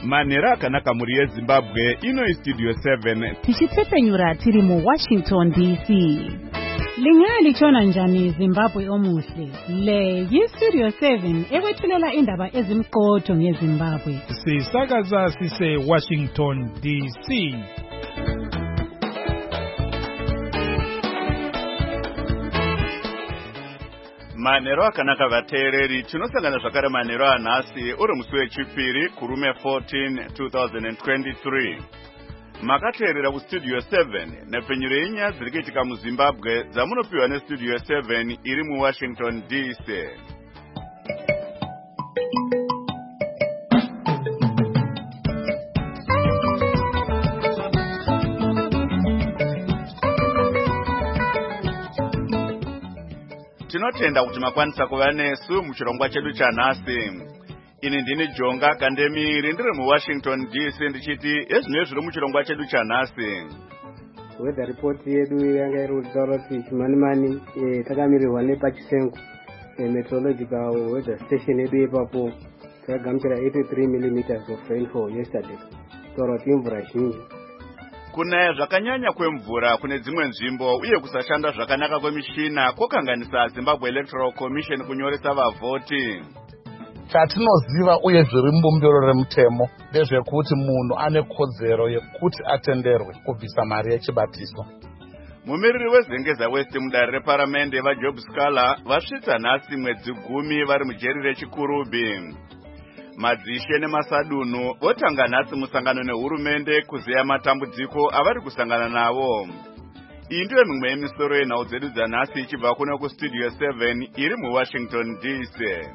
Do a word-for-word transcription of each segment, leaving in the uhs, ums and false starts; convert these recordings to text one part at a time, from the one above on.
manhero akanaka muri yeZimbabwe. Ino iStudio seven tichitsepenyura tiri mu Washington D C. Lingali chona njani Zimbabwe omuhle. Le yiStudio seven ekwethulela indaba ezimqotho ngeZimbabwe. Sisakaza sise Washington D C. manhero akanaka vateereri. Tinosangana zvakare manhero anhasi uri musi wechipiri kurume fourteen twenty twenty-three. Makateerera kuStudio seven nepfenyuro yenyaya dziri kuitika muZimbabwe dzamunopiwa neStudio seven iri muWashington D C. Tinotenda kuti makwanisa kuva nesu muchirongwa chedu chanhasi. Ini ndini Jonga Kandemiri ndiri muWashington D C ndichiti ezvinhu zviri muchirongwa chedu chanhasi. Weather report yedu yanga iri kutaura kuti chimanimani takamirirwa nepachisengo meteorological weather station yedu ipapo takagamuchira eighty-three millimeters of rainfall yesterday. Taura kuti imvura zhinji. Kunaya zvakanyanya kwemvura kune dzimwe nzvimbo uye kusashanda zvakanaka kwemishina kokanganisa Zimbabwe Electoral Commission kunyoresa vavhoti. Chatinoziva uye zviri mbumbiro remutemo ndezvekuti munhu ane kodzero yekuti atenderwe kubvisa mari yechibatiso. Mumiriri weZengeza West mudare reparamende vaJob Scala vasvitsa nhasi mwedzi gumi vari mujeri reChikurubi. Madzishe nemasadunu votanga nhasi musangano nehurumende kuzeya matambudziko avari kusangana navo. Iyi ndiyo mimwe yemisoro yenhau dzedu dzanhasi ichibva kuno kuStudio seven iri muWashington D C.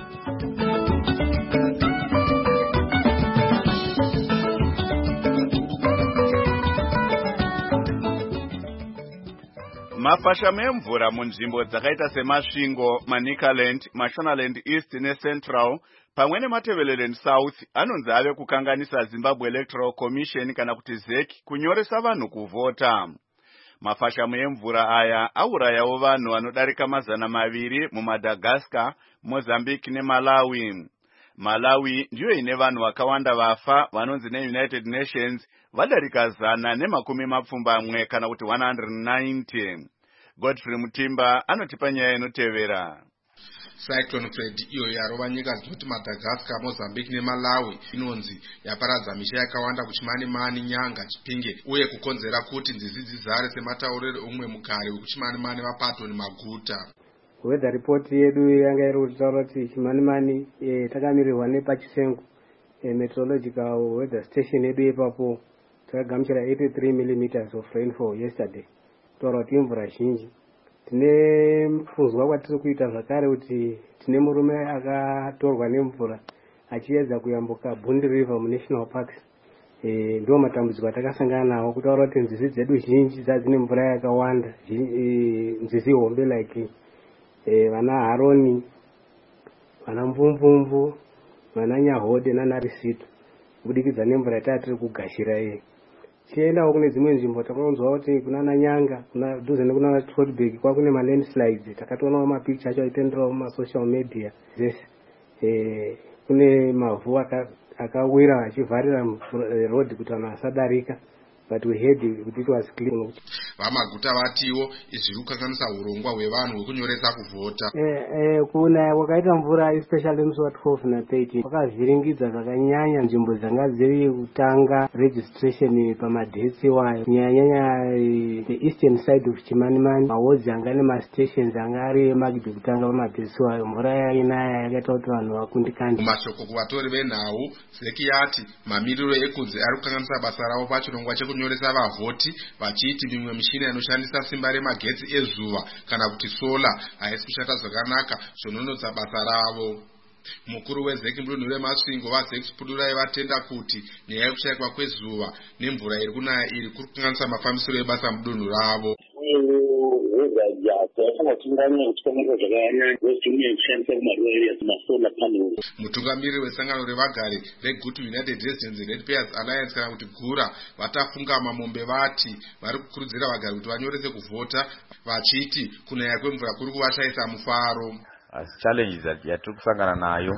Mafashamo emvura munzvimbo dzakaita semasvingo, Manicaland, Mashonaland East neCentral pamwe neMatabeleland South anonzi ave kukanganisa Zimbabwe Electoral Commission kana kuti Z E C kunyoresa vanhu kuvhota. Mafashamo emvura aya aurayawo vanhu vanodarika mazana maviri muMadagascar, Mozambique neMalawi. Malawi ndiyo ine vanhu vakawanda vafa vanonzi neUnited Nations vadarika zana nemakumi mapfumbamwe kana kuti one hundred ninety. Godfrey Mutimba anotipa nyaya inotevera. Cyclone Freddy iyo yarova nyika dzinoti Madagascar, Mozambique neMalawi inonzi yaparadza misha yakawanda kuChimanimani, Nyanga, Chipinge uye kukonzera kuti nzizi dzizare sematauriro umwe mugare wekuChimanimani vapato nemaguta. Weather report yedu yanga iri kutaura kuti Chimanimani takamirirwa nepachisengo meteorological weather station yedu ipapo takagamuchira eighty-three millimeters of rainfall yesterday. Taura kuti imvura zhinji. Tine kuzwa kwatiri kuita zvakare kuti tine murume akatorwa nemvura achiedza kuyambuka Bundi River muNational Parks. E, ndio matambudziko atakasangana nawo kutaura kuti nzizi dzedu zhinji dzine mvura yakawanda, e, nzizi hombe like e, vana Haroni, vana Mvumvumvu, vana Nyahode naNarisito kubudikidza nemvura yatiri kugashira iyi. Chiendawo kune dzimwe nzvimbo takanonzwa kuti kuna Nyanga, kuna dhuze nekuna Trotberg kwa kune ma landslides takatoonawo mapicha acho aitenderawo ma social media. Yes. Eh, kune mavhu akawira achivharira road kuti vanhu vasadarika. But we heard kuti it was clean. Vamaguta vatiwo izviri kukanganisa urongwa hwevanhu hwekunyoresa kuvhota. Eh eh kuna wakaita mvura especially musi wa twelve na thirteen wakavhiringidza zvakanyanya nzvimbo dzanga dziri kutanga registration pamadethi wayo nyanya the eastern side of Chimanimani mahodzi anga nemastations anga ari magidi kutanga pamadethi wayo mvura yainaya yakaita kuti vanhu vakundikane. Mashoko kuvatori venhau Zeki yati mamiriro ekunzi ari kukanganisa basa ravo pachirongwa chekunyoresa vavhoti vachiti mimwe mishina inoshandisa simba remagetsi ezuva kana kuti sola haisi kushanda zvakanaka zvononodza basa ravo. Mukuru weZeki mudunhu remasvingo vaZeki Pudurai vatenda kuti nyaya yekushayikwa kwezuva nemvura iri kunaya iri kuri kukanganisa mafambisiro ebasa mudunhu ravo. Mutungamiriri wesangano revagari reGutu United Residents Ratepayers Alliance kana kuti Gura vatafunga mamombe vati vari kukurudzira vagari kuti vanyorese kuvhota vachiti kunaya kwemvura kuri kuvashayisa mufaro. asi challenges yatiri kusangana nayo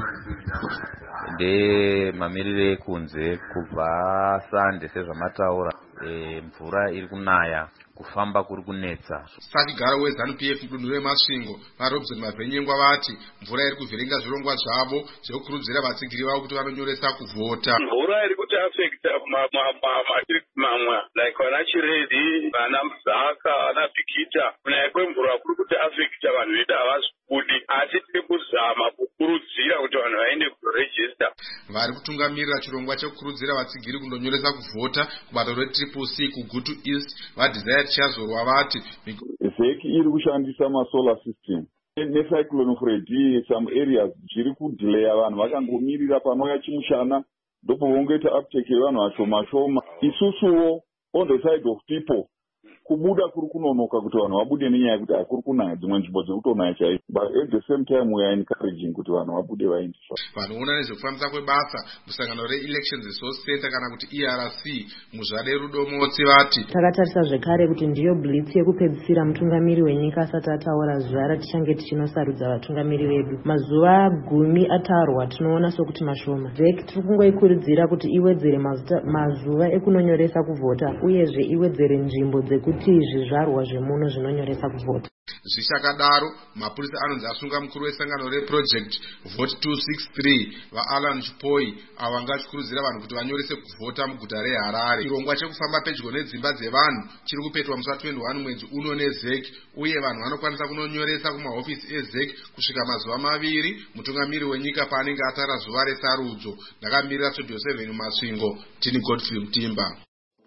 ndemamiriro ekunze kubva sande sezvamataura e, mvura iri kunaya kufamba kuri kunetsa. Sakigara weZANU P F mudunhu remasvingo vaRobson Mavhenyengwa vati mvura iri kuvhiringa zvirongwa zvavo zvekukurudzira vatsigiri vavo kuti vanonyoresa kuvhota. Mvura iri kuti affecta madistrict mamwe like vana Chiredi, vana Mzaka, vana Bikita. Kunaya kwemvura kuri kuti affecta vanhu vedu havazvikudi, asi tiri kuzama kukurudzira kuti vanhu vaende kuregister. Vari kutungamirira chirongwa chekukurudzira vatsigiri kundonyoresa kuvhota kubato retriple C kuGutu East vadesire chazorwa vati zeki iri kushandisa masolar system necyclone Freddy some areas zviri kudelaya vanhu vakangomirira panouya chimushana ndopo vongoita uptake yevanhu vashoma shoma. Isusuwo on the side of people kubuda kuri kunonoka kuti vanhu vabude nenyaya yekuti hakuri kunaya dzimwe nzvimbo dziri kutonaya chaizvo, but at the same time we are encouraging kuti vanhu vabude vaindiswa. Vanoona nezvekufambisa kwebasa musangano reelections resource center kana kuti E R C muzvare Rudomotsi vati takatarisa zvekare kuti ndiyo blitz yekupedzisira mutungamiri wenyika asati ataura zuva ratichange tichinosarudza vatungamiri vedu. Mazuva gumi ataurwa tinoona sokuti mashoma. Vek tiri kungoikurudzira kuti iwedzere mazuva ekunonyoresa kuvhota uyezve iwedzere nzvimbo dzekuti zvizvarwa zvemuno zvinonyoresa kuvhota. Zvichakadaro mapurisa anonzi asunga mukuru wesangano reproject vote two sixty-three vaAlan Chipoi avo vanga vachikurudzira vanhu kuti vanyorese kuvhota muguta reHarare. Chirongwa chekufamba pedyo nedzimba dzevanhu chiri kupetwa musi wa twenty-one mwedzi uno neZEC uye vanhu vanokwanisa kunonyoresa kumahofisi eZEC kusvika mazuva maviri mutungamiri wenyika paanenge atara zuva resarudzo. Ndakamirira Studio seven Masvingo, tini Godfrey Mutimba.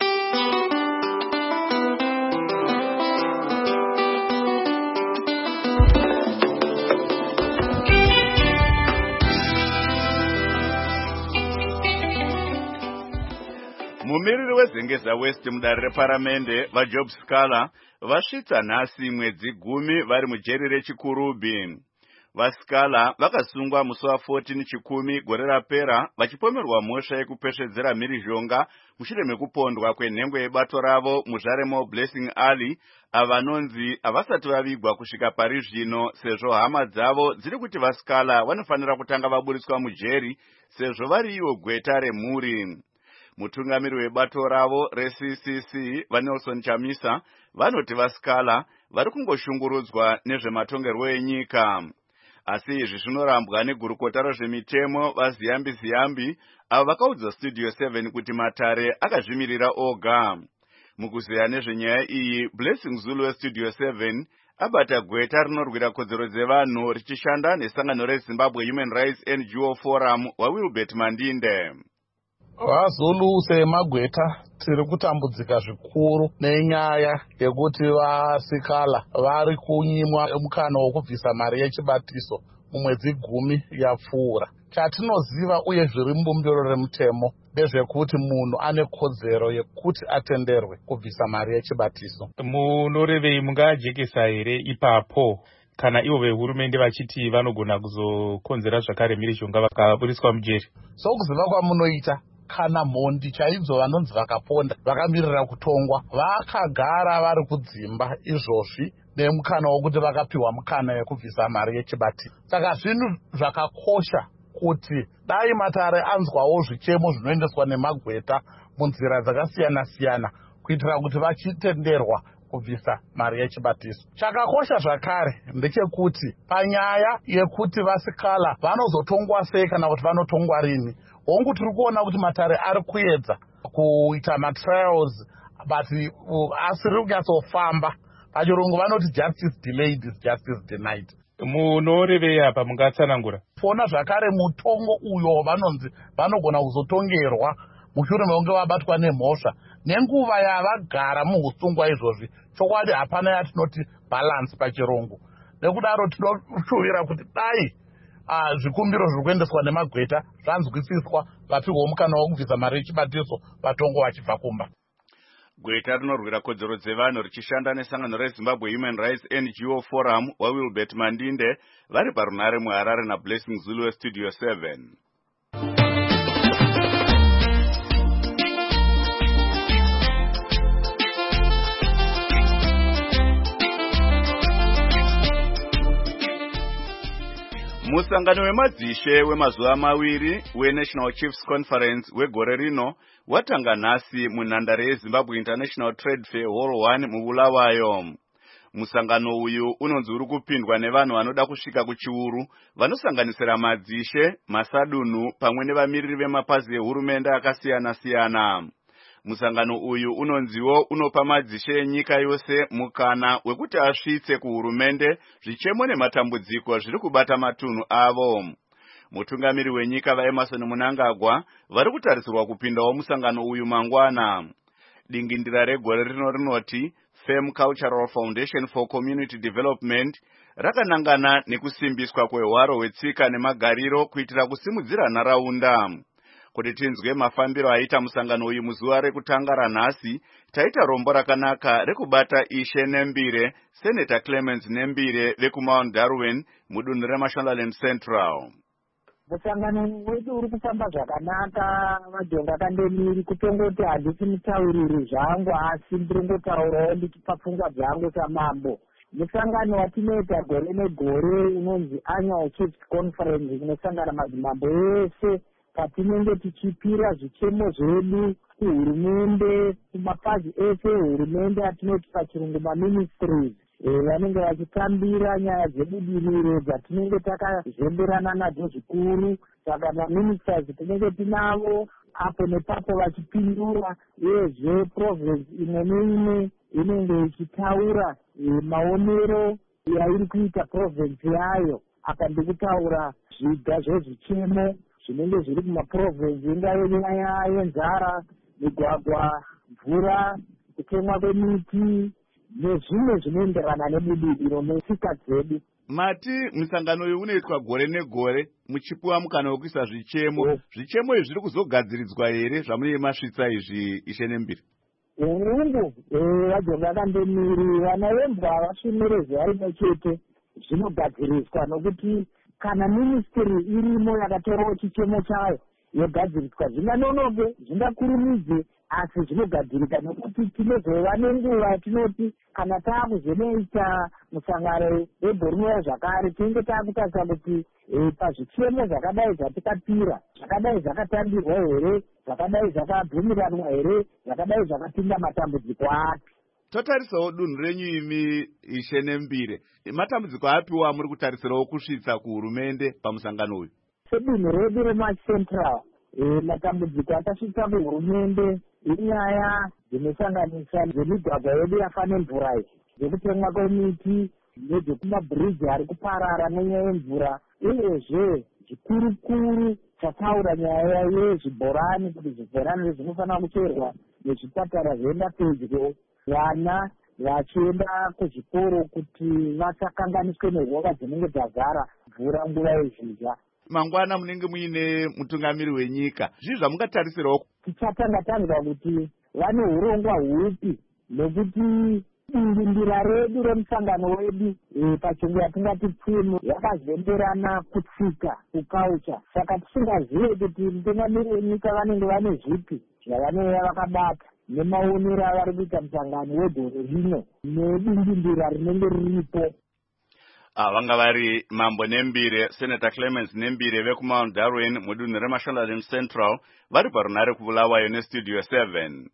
Mumiriri weZengeza West mudare reparamende vaJob Scala vasvitsa nhasi mwedzi gumi vari mujeri reChikurubi. VaScala vakasungwa musi wa fourteen Chikumi gore rapera vachipomerwa mhosva yekupesvedzera mhirizhonga mushure mekupondwa kwenhengwe yebato ravo muzvaremo Blessing Ali avanonzi havasati vavigwa kusvika pari zvino sezvo hama dzavo dziri kuti vaScala vanofanira kutanga vaburiswa mujeri sezvo vari ivo gweta remhuri. Mutungamiri webato ravo reC C C vaNelson Chamisa vanoti vaScala vari kungoshungurudzwa nezvematongerwo enyika. Asi izvi zvinorambwa negurukota rezvemitemo vaZiyambi Ziyambi avo vakaudza Studio seven kuti Matare akazvimirira oga. Mukuzeya nezvenyaya iyi, Blessing Zulu weStudio seven abata gweta rinorwira kodzero dzevanhu richishanda nesangano reZimbabwe Human Rights N G O Forum waWilbert Mandinde. VaZulu semagweta tiri kutambudzika zvikuru nenyaya yekuti vaScala vari kunyimwa mukana wokubvisa mari yechibatiso mumwedzi gumi yapfuura. Chatinoziva uye zviri mubumbiro remutemo ndezvekuti munhu ane kodzero yekuti atenderwe kubvisa mari yechibatiso. Munorevei mungajekesa here ipapo kana ivo vehurumende vachiti vanogona kuzokonzera zvakare mhirizhonga vakaburiswa mujeri? Sokuziva kwamunoita kana mhondi chaidzo vanonzi vakaponda vakamirira kutongwa vakagara vari kudzimba izvozvi nemukana wokuti vakapiwa mukana yekubvisa mari yechibatiso. Saka zvinhu zvakakosha kuti dai Matare anzwawo zvichemo zvinoendeswa nemagweta munzira dzakasiyana siyana kuitira kuti vachitenderwa kubvisa mari yechibatiso. Chakakosha zvakare ndechekuti panyaya yekuti vaScala vanozotongwa sei kana kuti vanotongwa rini, hongu tiri kuona kuti Matare ari kuedza kuita matrials but asiri kunyatsofamba. Pachirungu vanoti justice delayed is justice denied. Munorevei apa mungatsanangura? Pona zvakare mutongo uyo vanonzi vanogona kuzotongerwa mushure mekunge vabatwa nemhosva nenguva yavagara muhusungwa izvozvi, chokwadi hapana yatinoti balance pachirungu. Nekudaro tinoshuvira kuti dai uh, zvikumbiro zviri kuendeswa nemagweta zvanzwisiswa vapihwa mukana wokubvisa mari yechibatiso vatongo vachibva kumba. Gweta rinorwira kodzero dzevanhu richishanda nesangano reZimbabwe Human Rights N G O Forum waWilbert Mandinde vari parunare muHarare naBlessing Zulu weStudio seven. Musangano wemadzishe wemazuva maviri weNational Chiefs Conference wegore rino watanga nhasi munhandare yeZimbabwe International Trade Fair Hall one muBulawayo. Musangano uyu unonzi uri kupindwa nevanhu vanoda kusvika kuchiuru vanosanganisira madzishe, masadunhu pamwe nevamiriri vemapazi ehurumende akasiyana siyana. Musangano uyu unonziwo unopa madzishe enyika yose mukana wekuti asvitse kuhurumende zvichemo nematambudziko zviri kubata matunhu avo. Mutungamiri wenyika vaEmmerson Mnangagwa vari kutarisirwa kupindawo musangano uyu mangwana. Dingindira regore rino rinoti Fem Cultural Foundation for Community Development rakanangana nekusimbiswa kwehwaro hwetsika nemagariro kuitira kusimudzira nharaunda. Kuti tinzwe mafambiro aita musangano uyu muzuva rekutanga ranhasi, taita rombo rakanaka rekubata Ishe Nembire, Senator Clemens Nembire vekuMount Darwin mudunhu reMashonaland Central. Musangano wedu uri kufamba zvakanaka, Majonga Kandemiri, kutongoti handisi mutauriri zvangu asi ndiringotaurawo ndichipa pfungwa dzangu samambo. Musangano watinoita gore negore unonzi Annual Chiefs Conference inosangana madzimambo ese patinenge tichipira zvichemo zvedu kuhurumende, kumapazi ese ehurumende atinoti pachirungu maministries. Vanenge vachitambira nyaya dzebudiriro dzatinenge takazemberana nadzo zvikuru. Saka maministers tinenge tinavo apo nepapo vachipindura, uyezve province imwe neimwe inenge ichitaura maonero yairi kuita province yayo. Apa ndikutaura zviga zvezvichemo zvinenge zviri kumaprovince, ingave nyaya yenzara, migwagwa, mvura, kutemwa kwemiti nezvimwe zvinoenderana nebudiriro nesika dzedu. Mati musangano uyu unoitwa gore negore muchipuwa mukana wekuisa zvichemo. Yes. Zvichemo izvi zviri kuzogadziridzwa here zvamunenge masvitsa izvi, Ishe Nembire? Urungu Vajonga Kandemiri, vana vembwa havashumire zuva rimwe chete, zvinogadziriswa nokuti kana ministry irimo yakatorawo chichemo chayo yogadziriswa, zvinganonoke, zvingakurumidze, asi zvinogadzirika nokuti tinozova nenguva yatinoti kana taakuzonoita musangano weBorneo zvakare tinenge taakutarisa kuti pazvichemo zvakadai zvatikapira, zvakadai zvakatambirwa here, zvakadai zvakabvumiranwa here, zvakadai zvakapinda matambudziko api. Totarisawo dunhu renyu imi, Ishe Nembire, matambudziko apiwa muri kutarisirawo kusvitsa kuhurumende pamusangano uyu? Sedunhu redu reMaCentral, matambudziko akasvitsa kuhurumende inyaya dzinosanganisa dzemigwagwa yedu yafa nemvura iyi, dzekutemwa kwemiti nedzekumabriji ari kuparara nenyaya yemvura, uyezve zvikurukuru tataura nyaya yezvibhorani, kuti zvibhorani zvinofanira kucherwa nezvipatara zvoenda pedyo, vana vachienda kuzvikoro kuti vasakanganiswe nehova dzinenge dzazara mvura nguva yezhizha. Mangwana munenge muine mutungamiri wenyika, zvii zvamungatarisirawo? Tichatanga tanzwa kuti vane urongwa hupi, nokuti dingindira redu remusangano wedu pachirungu yatingati pfimu yakazemberana kutsika, kuculture. Saka tisingazive kuti mutungamiri wenyika vanenge vane zvipi zvavanenge vakabata nemaonero avari kuita musangano wegore rino nedingindira rinenge riripo. Vanga vari Mambo Nembire, Senator Clemens Nembire vekuMount Darwin mudunhu reMashonaland Central vari parunhare kuBulawayo neStudio seven.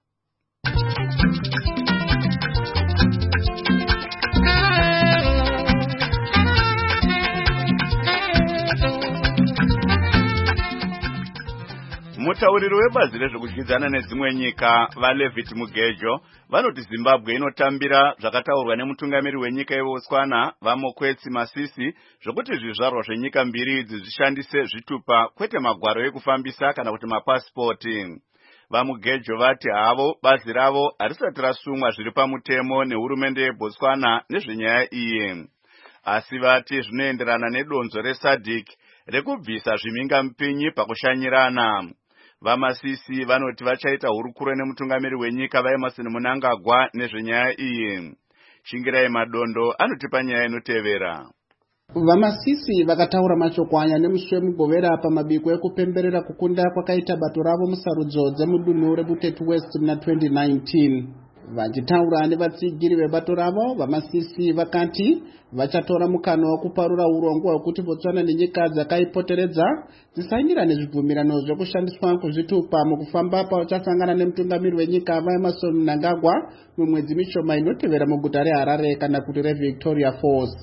Mutauriri webazi rezvekudyidzana nedzimwe nyika vaLevit Mugejo vanoti Zimbabwe inotambira zvakataurwa nemutungamiri wenyika yeBotswana vaMokwetsi Masisi zvokuti zvizvarwa zvenyika mbiri idzi zvishandise zvitupa kwete magwaro ekufambisa kana kuti mapasipoti. VaMugejo vati havo bazi ravo harisati rasumwa zviri pamutemo nehurumende yeBotswana nezvenyaya iyi, asi vati zvinoenderana nedonzo reSADC rekubvisa zvimhingamupinyi pakushanyirana. VaMasisi vanoti vachaita hurukuro nemutungamiri wenyika vaEmmerson Mnangagwa nezvenyaya iyi. Shingirai Madondo anotipa nyaya inotevera. VaMasisi vakataura machokwanya nemusi wemugovera pamabiko ekupemberera kukunda kwakaita bato ravo musarudzo dzemudunhu reButete West muna twenty nineteen. Vachitaura nevatsigiri vebato ravo, vamasisi vakati vachatora mukana wekuparura urongwa hwekuti Botswana nenyika dzakaipoteredza dzisainira nezvibvumirano zvekushandiswa kuzvitupa mukufamba pauchasangana nemutungamiri wenyika vaEmerson Mnangagwa mumwedzi mishoma inotevera muguta reHarare kana kuti reVictoria Falls.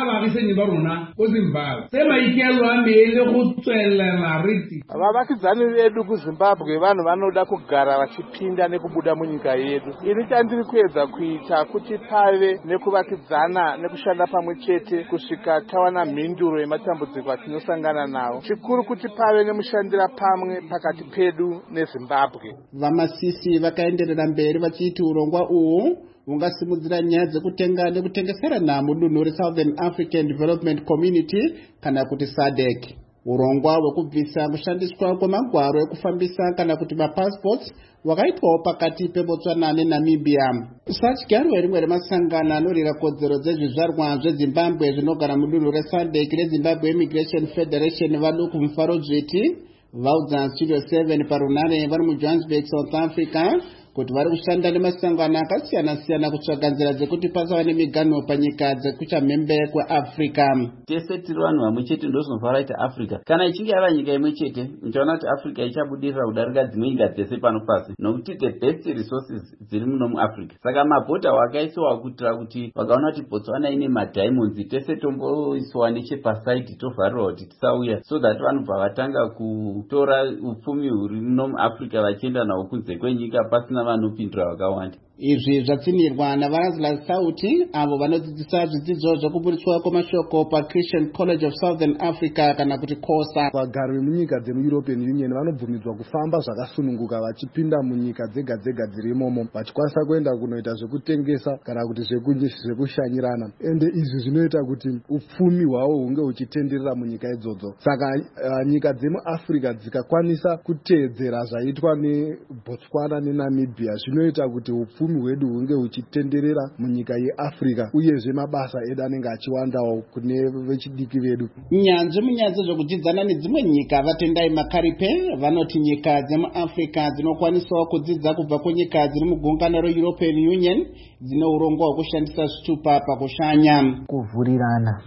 Vavakidzani vedu kuZimbabwe vanhu vanoda kugara vachipinda nekubuda munyika yedu. Ini chandiri kuedza kuita kuti pave nekuvakidzana nekushanda pamwe chete kusvika tawana mhinduro yematambudziko atinosangana nawo. Chikuru kuti pave nemushandira pamwe pakati pedu neZimbabwe. Vamasisi vakaenderera mberi vachiti urongwa uhu ungasimudzira nyaya dzekutenga nekutengeserana mudunhu reSouthern African Development Community kana kuti S A D C. Urongwa hwekubvisa kushandiswa kwemagwaro ekufambisa kana kuti mapassports wakaitwawo pakati peBotswana neNamibia. Sachigaro rimwe remasangano anorira kodzero dzezvizvarwa zveZimbabwe zvinogara mudunhu reS A D C reZimbabwe Immigration Federation vaduku mufaro dzviti vaudza Studio seven parunare vari muJohannesburg, South Africa kuti vari kushanda nemasangano akasiyana siyana kutsvaga nzira dzekuti pasava nemiganho panyika dzekuchamhembe kweAfrica. Tese tiri vanhu vamwe chete ndozvinofara ita Africa. Kana ichinge yava nyika imwe chete, ndichaona kuti Africa ichabudirira kudarika dzimwe nyika dzese pano pasi, nokuti the best resources dziri muno muAfrica. Saka mabhodha wakaiswa kuitira kuti vakaona kuti Botswana ine madiamonds, tese tomboiswa nechepasaiti tovharirwa kuti tisauya, so that vanobva vatanga kutora upfumi huri muno muAfrica vachienda nawo kunze kwenyika pasina vanopindura vakawanda. Izvi zvatsinirwa naVarazla Sauti avo vanodzidzisa zvidzidzo zvekuburitswa kwemashoko paChristian College of Southern Africa kana kuti KOSA. Vagari vemunyika dzemuEuropean Union vanobvumidzwa kufamba zvakasununguka vachipinda munyika dzega dzega dziri imomo vachikwanisa kuenda kunoita zvekutengesa kana kuti zvekushanyirana, ende izvi zvinoita kuti upfumi hwavo hunge huchitenderera munyika idzodzo. Saka uh, nyika dzemuAfrica dzikakwanisa kuteedzera zvaitwa neBotswana neNamibia zvinoita kuti upfumi hwedu hunge huchitenderera munyika yeAfrica, uyezve mabasa edu anenge achiwandawo kune vechidiki vedu. Nyanzvi munyaya dzezvekudzidzana nedzimwe nyika vatendai Makaripe vanoti nyika dzemuAfrica dzinokwanisawo kudzidza kubva kunyika dziri mugungano reEuropean Union dzine urongwa hwekushandisa zvitupa pakushanya. Kuvhurirana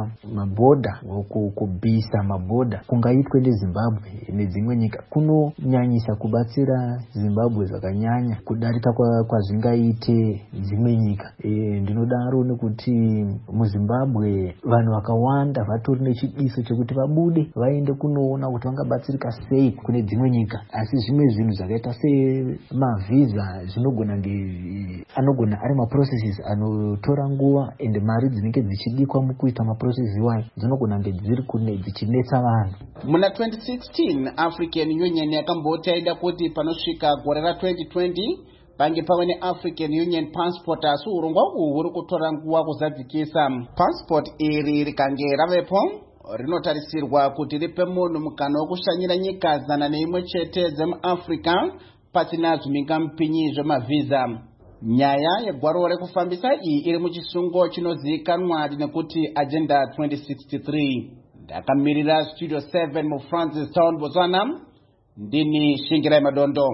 mabhodha kubvisa mabhodha kungaitwe neZimbabwe nedzimwe nyika kunonyanyisa kubatsira Zimbabwe zvakanyanya kudarika kwa, kwa zvingaite dzimwe nyika. E, ndinodaro nekuti muZimbabwe vanhu vakawanda vatori nechidiso chekuti vabude vaende kunoona kuti vangabatsirika sei kune dzimwe nyika, asi zvimwe zvinhu zvakaita semavhiza zvinogona nge anogona ari maprocesses anotora nguva ende mari dzinenge dzichidikwa mukuita maprocesses iwayo dzinogona nge dziri kune dzichinetsa vanhu. Muna twenty sixteen African Union yakamboti yaida kuti panosvika gore ra twenty twenty pange pave neAfrican Union passport, asi urongwa uhu huri kutora nguva kuzadzikisa. Passport iri rikange ravepo rinotarisirwa kuti ripe munhu mukana wekushanyira nyika zana neimwe chete dzemuAfrica pasina zvimhingamupinyi zvemavhiza. Nyaya yegwaro rekufambisa iyi iri muchisungo chinozivikanwa nekuti Agenda twenty sixty-three. Ndakamirira Studio seven mu Francis Town, Botswana, ndini Shingirai Madondo.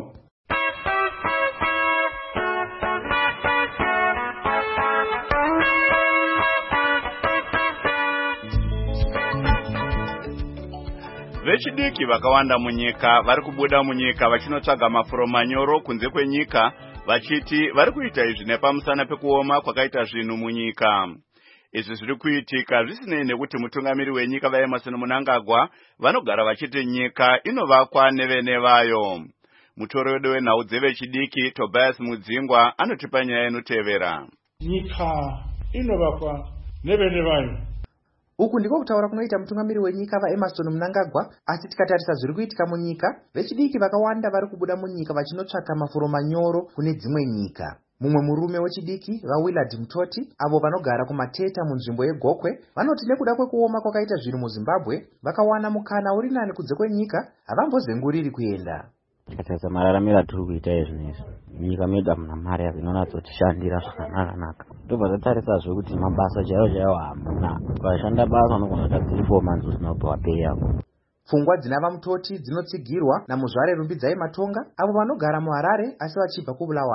Vechidiki vakawanda munyika vari kubuda munyika vachinotsvaga mafuro manyoro kunze kwenyika vachiti vari kuita izvi nepamusana pekuoma kwakaita zvinhu munyika. Izvi zviri kuitika zvisinei nekuti mutungamiri wenyika vaEmerson Mnangagwa vanogara vachiti nyika inovakwa nevene vayo. Mutori wedu wenhau dzevechidiki Tobias Mudzingwa anotipa nyaya inotevera. Nyika inovakwa nevene vayo. Uku ndiko kutaura kunoita mutungamiri wenyika vaEmerson Mnangagwa, asi tikatarisa zviri kuitika munyika, vechidiki vakawanda vari kubuda munyika vachinotsvaka mafuro manyoro kune dzimwe nyika. Mumwe murume wechidiki vaWillard Mutoti avo vanogara kumateta munzvimbo yeGokwe vanoti nekuda kwekuoma kwakaita zvinhu muZimbabwe vakawana mukana uri nani kunze kwenyika havambozenguriri kuenda. Tikatarisa mararamiro atiri kuita izvinezvi, munyika medu hamuna mari inonatsotishandira zvakanaka. Tobva tatarisazve kuti mabasa chaiwo chaiwo hamuna. Ukashanda basa unogona kuita three four months usina kupiwa pay yako. Pfungwa dzinava Mutoti dzinotsigirwa naMuzvare Rumbidzai Matonga avo vanogara muHarare asi vachibva kuBulawayo.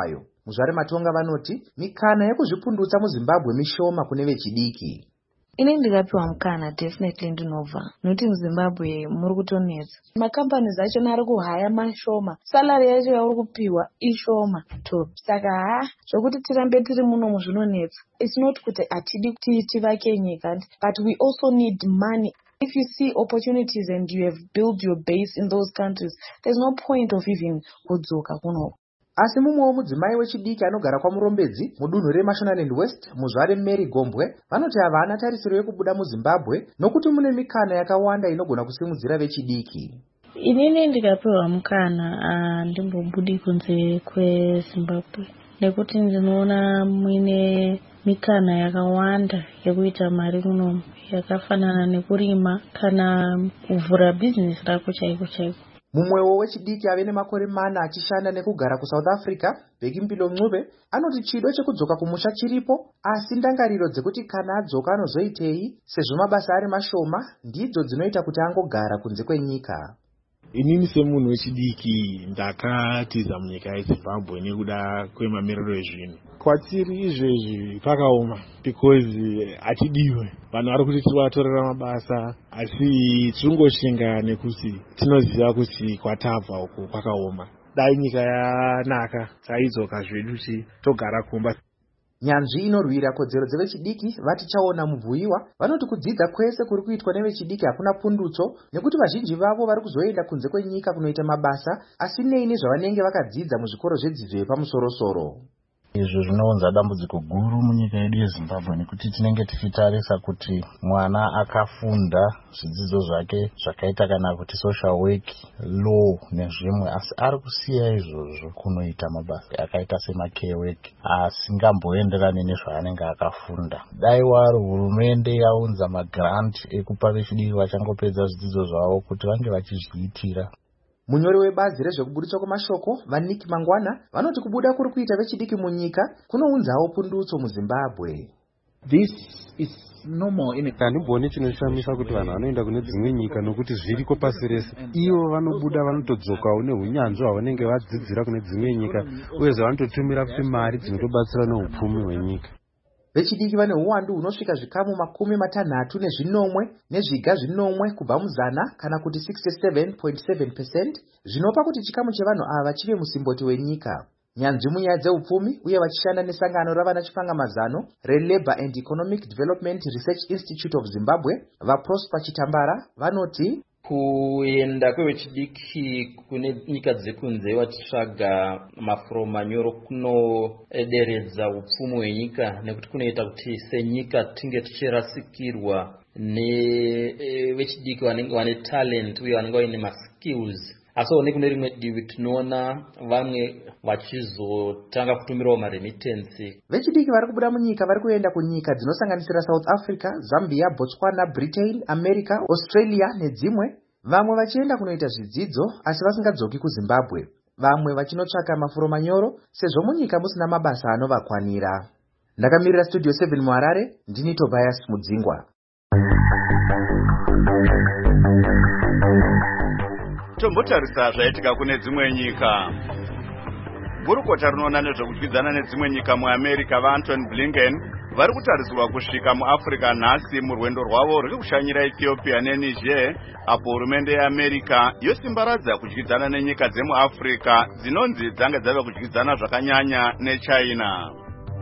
Muzvare Matonga vanoti mikana yekuzvipundutsa muZimbabwe mishoma kune vechidiki. Ini ndikapiwa mukana definitely ndinobva nokuti muZimbabwe muri kutonetsa. Makampanies acho ari kuhaya mashoma, salary yacho yauri kupiwa ishoma to. Saka ha zvokuti tirambe tiri muno zvinonetsa. It's not kuti atidi kuti tivake nyika, but we also need money. If you see opportunities and you have built your base in those countries, there's no point of even kudzoka kuno. Asi mumwewo mudzimai wechidiki anogara kwaMurombedzi mudunhu reMashonaland West muzvare Mary Gombwe vanoti havana tarisiro yekubuda muZimbabwe nokuti mune mikana yakawanda inogona kusimudzira vechidiki. Inini ndikapiwa mukana handimbobudi kunze kweZimbabwe nekuti ndinoona muine mikana yakawanda yekuita mari munomu yakafanana nekurima kana kuvhura bhizinesi rako chaiko chaiko. Mumwewo wechidiki ave nemakore mana achishanda nekugara kuSouth Africa, Bheki Mpilo Ncube, anoti chido chekudzoka kumusha chiripo, asi ndangariro dzekuti kana adzoka anozoitei sezvo mabasa ari mashoma ndidzo dzinoita kuti angogara kunze kwenyika. Inini semunhu wechidiki ndakatiza munyika yeZimbabwe nekuda kwemamiriro ezvinhu. Kwatiri izvezvi pakaoma because atidiwe. Vanhu vari kuti tivatorera mabasa asi tirongoshinga nekuti tinoziva kuti kwatabva uku kwakaoma. Dai nyika yanaka taidzoka zvedu kuti togara kumba. Nyanzvi inorwira kodzero dzevechidiki vati chaona mubvuyiwa vanoti kudzidza kwese kuri kuitwa nevechidiki hakuna pundutso nekuti vazhinji vavo vari kuzoenda kunze kwenyika kunoita mabasa asinei nezvavanenge vakadzidza muzvikoro zvedzidzo yepamusoro-soro. Izvo zvinounza dambudziko guru munyika yedu yeZimbabwe nekuti tinenge tichitarisa kuti mwana akafunda zvidzidzo zvake zvakaita kana kuti social work, law nezvimwe asi ari kusiya izvozvo kunoita mabasa akaita semacare work asingamboenderani nezvaanenge akafunda. Dai wari hurumende yaunza magrant ekupa vechidiki vachangopedza zvidzidzo zvavo kuti vange vachizviitira. Munyori webazi rezvekuburitswa kwemashoko Vaniki Mangwana vanoti kubuda kuri kuita vechidiki munyika kunounzawo pundutso muZimbabwe. This is normal in Kanimboni chinoshamisa kuti vanhu vanoenda kune dzimwe nyika nokuti zviriko pasi rese. Ivo vanobuda vanotodzokawo neunyanzvi hwavanenge vadzidzira kune dzimwe nyika uyezve vanototumira futi mari dzinotobatsira neupfumi hwenyika. Vechidiki vane uwandu hunosvika zvikamu makumi matanhatu nezvinomwe nezviga zvinomwe kubva muzana kana kuti sixty-seven point seven percent zvinopa kuti chikamu chevanhu ava chive musimboti wenyika. Nyanzvi munyaya dzeupfumi uye vachishanda nesangano ravana chipangamazano reLabour and Economic Development Research Institute of Zimbabwe vaProsper Chitambara vanoti kuenda kwevechidiki kune nyika dzekunze vachitsvaga mafuro manyoro kunoderedza upfumi hwenyika nekuti kunoita kuti senyika tinge tichirasikirwa nevechidiki vanenge vane talent uye vanenge vaine maskills. Asi nekune rimwe divi tinoona vamwe vachizotanga kutumirawo maremittance. Vechidiki vari kubuda munyika vari kuenda kunyika dzinosanganisira South Africa, Zambia, Botswana, Britain, America, Australia nedzimwe. Vamwe vachienda kunoita zvidzidzo asi vasingadzoki kuZimbabwe. Vamwe vachinotsvaka mafuro manyoro sezvo munyika musina mabasa anovakwanira. Ndakamirira Studio seven muHarare, ndini Tobias Mudzingwa. Tombotarisa zvaitika kune dzimwe nyika. Gurukota rinoona nezvekudyidzana nedzimwe nyika muAmerica vaAntony Blinken vari kutarisirwa kusvika muAfrica nhasi murwendo rwavo rwuri kushanyira Ethiopia neNiger, apo hurumende yeAmerica yosimbaradza kudyidzana nenyika dzemuAfrica dzinonzi dzange dzava kudyidzana zvakanyanya neChina.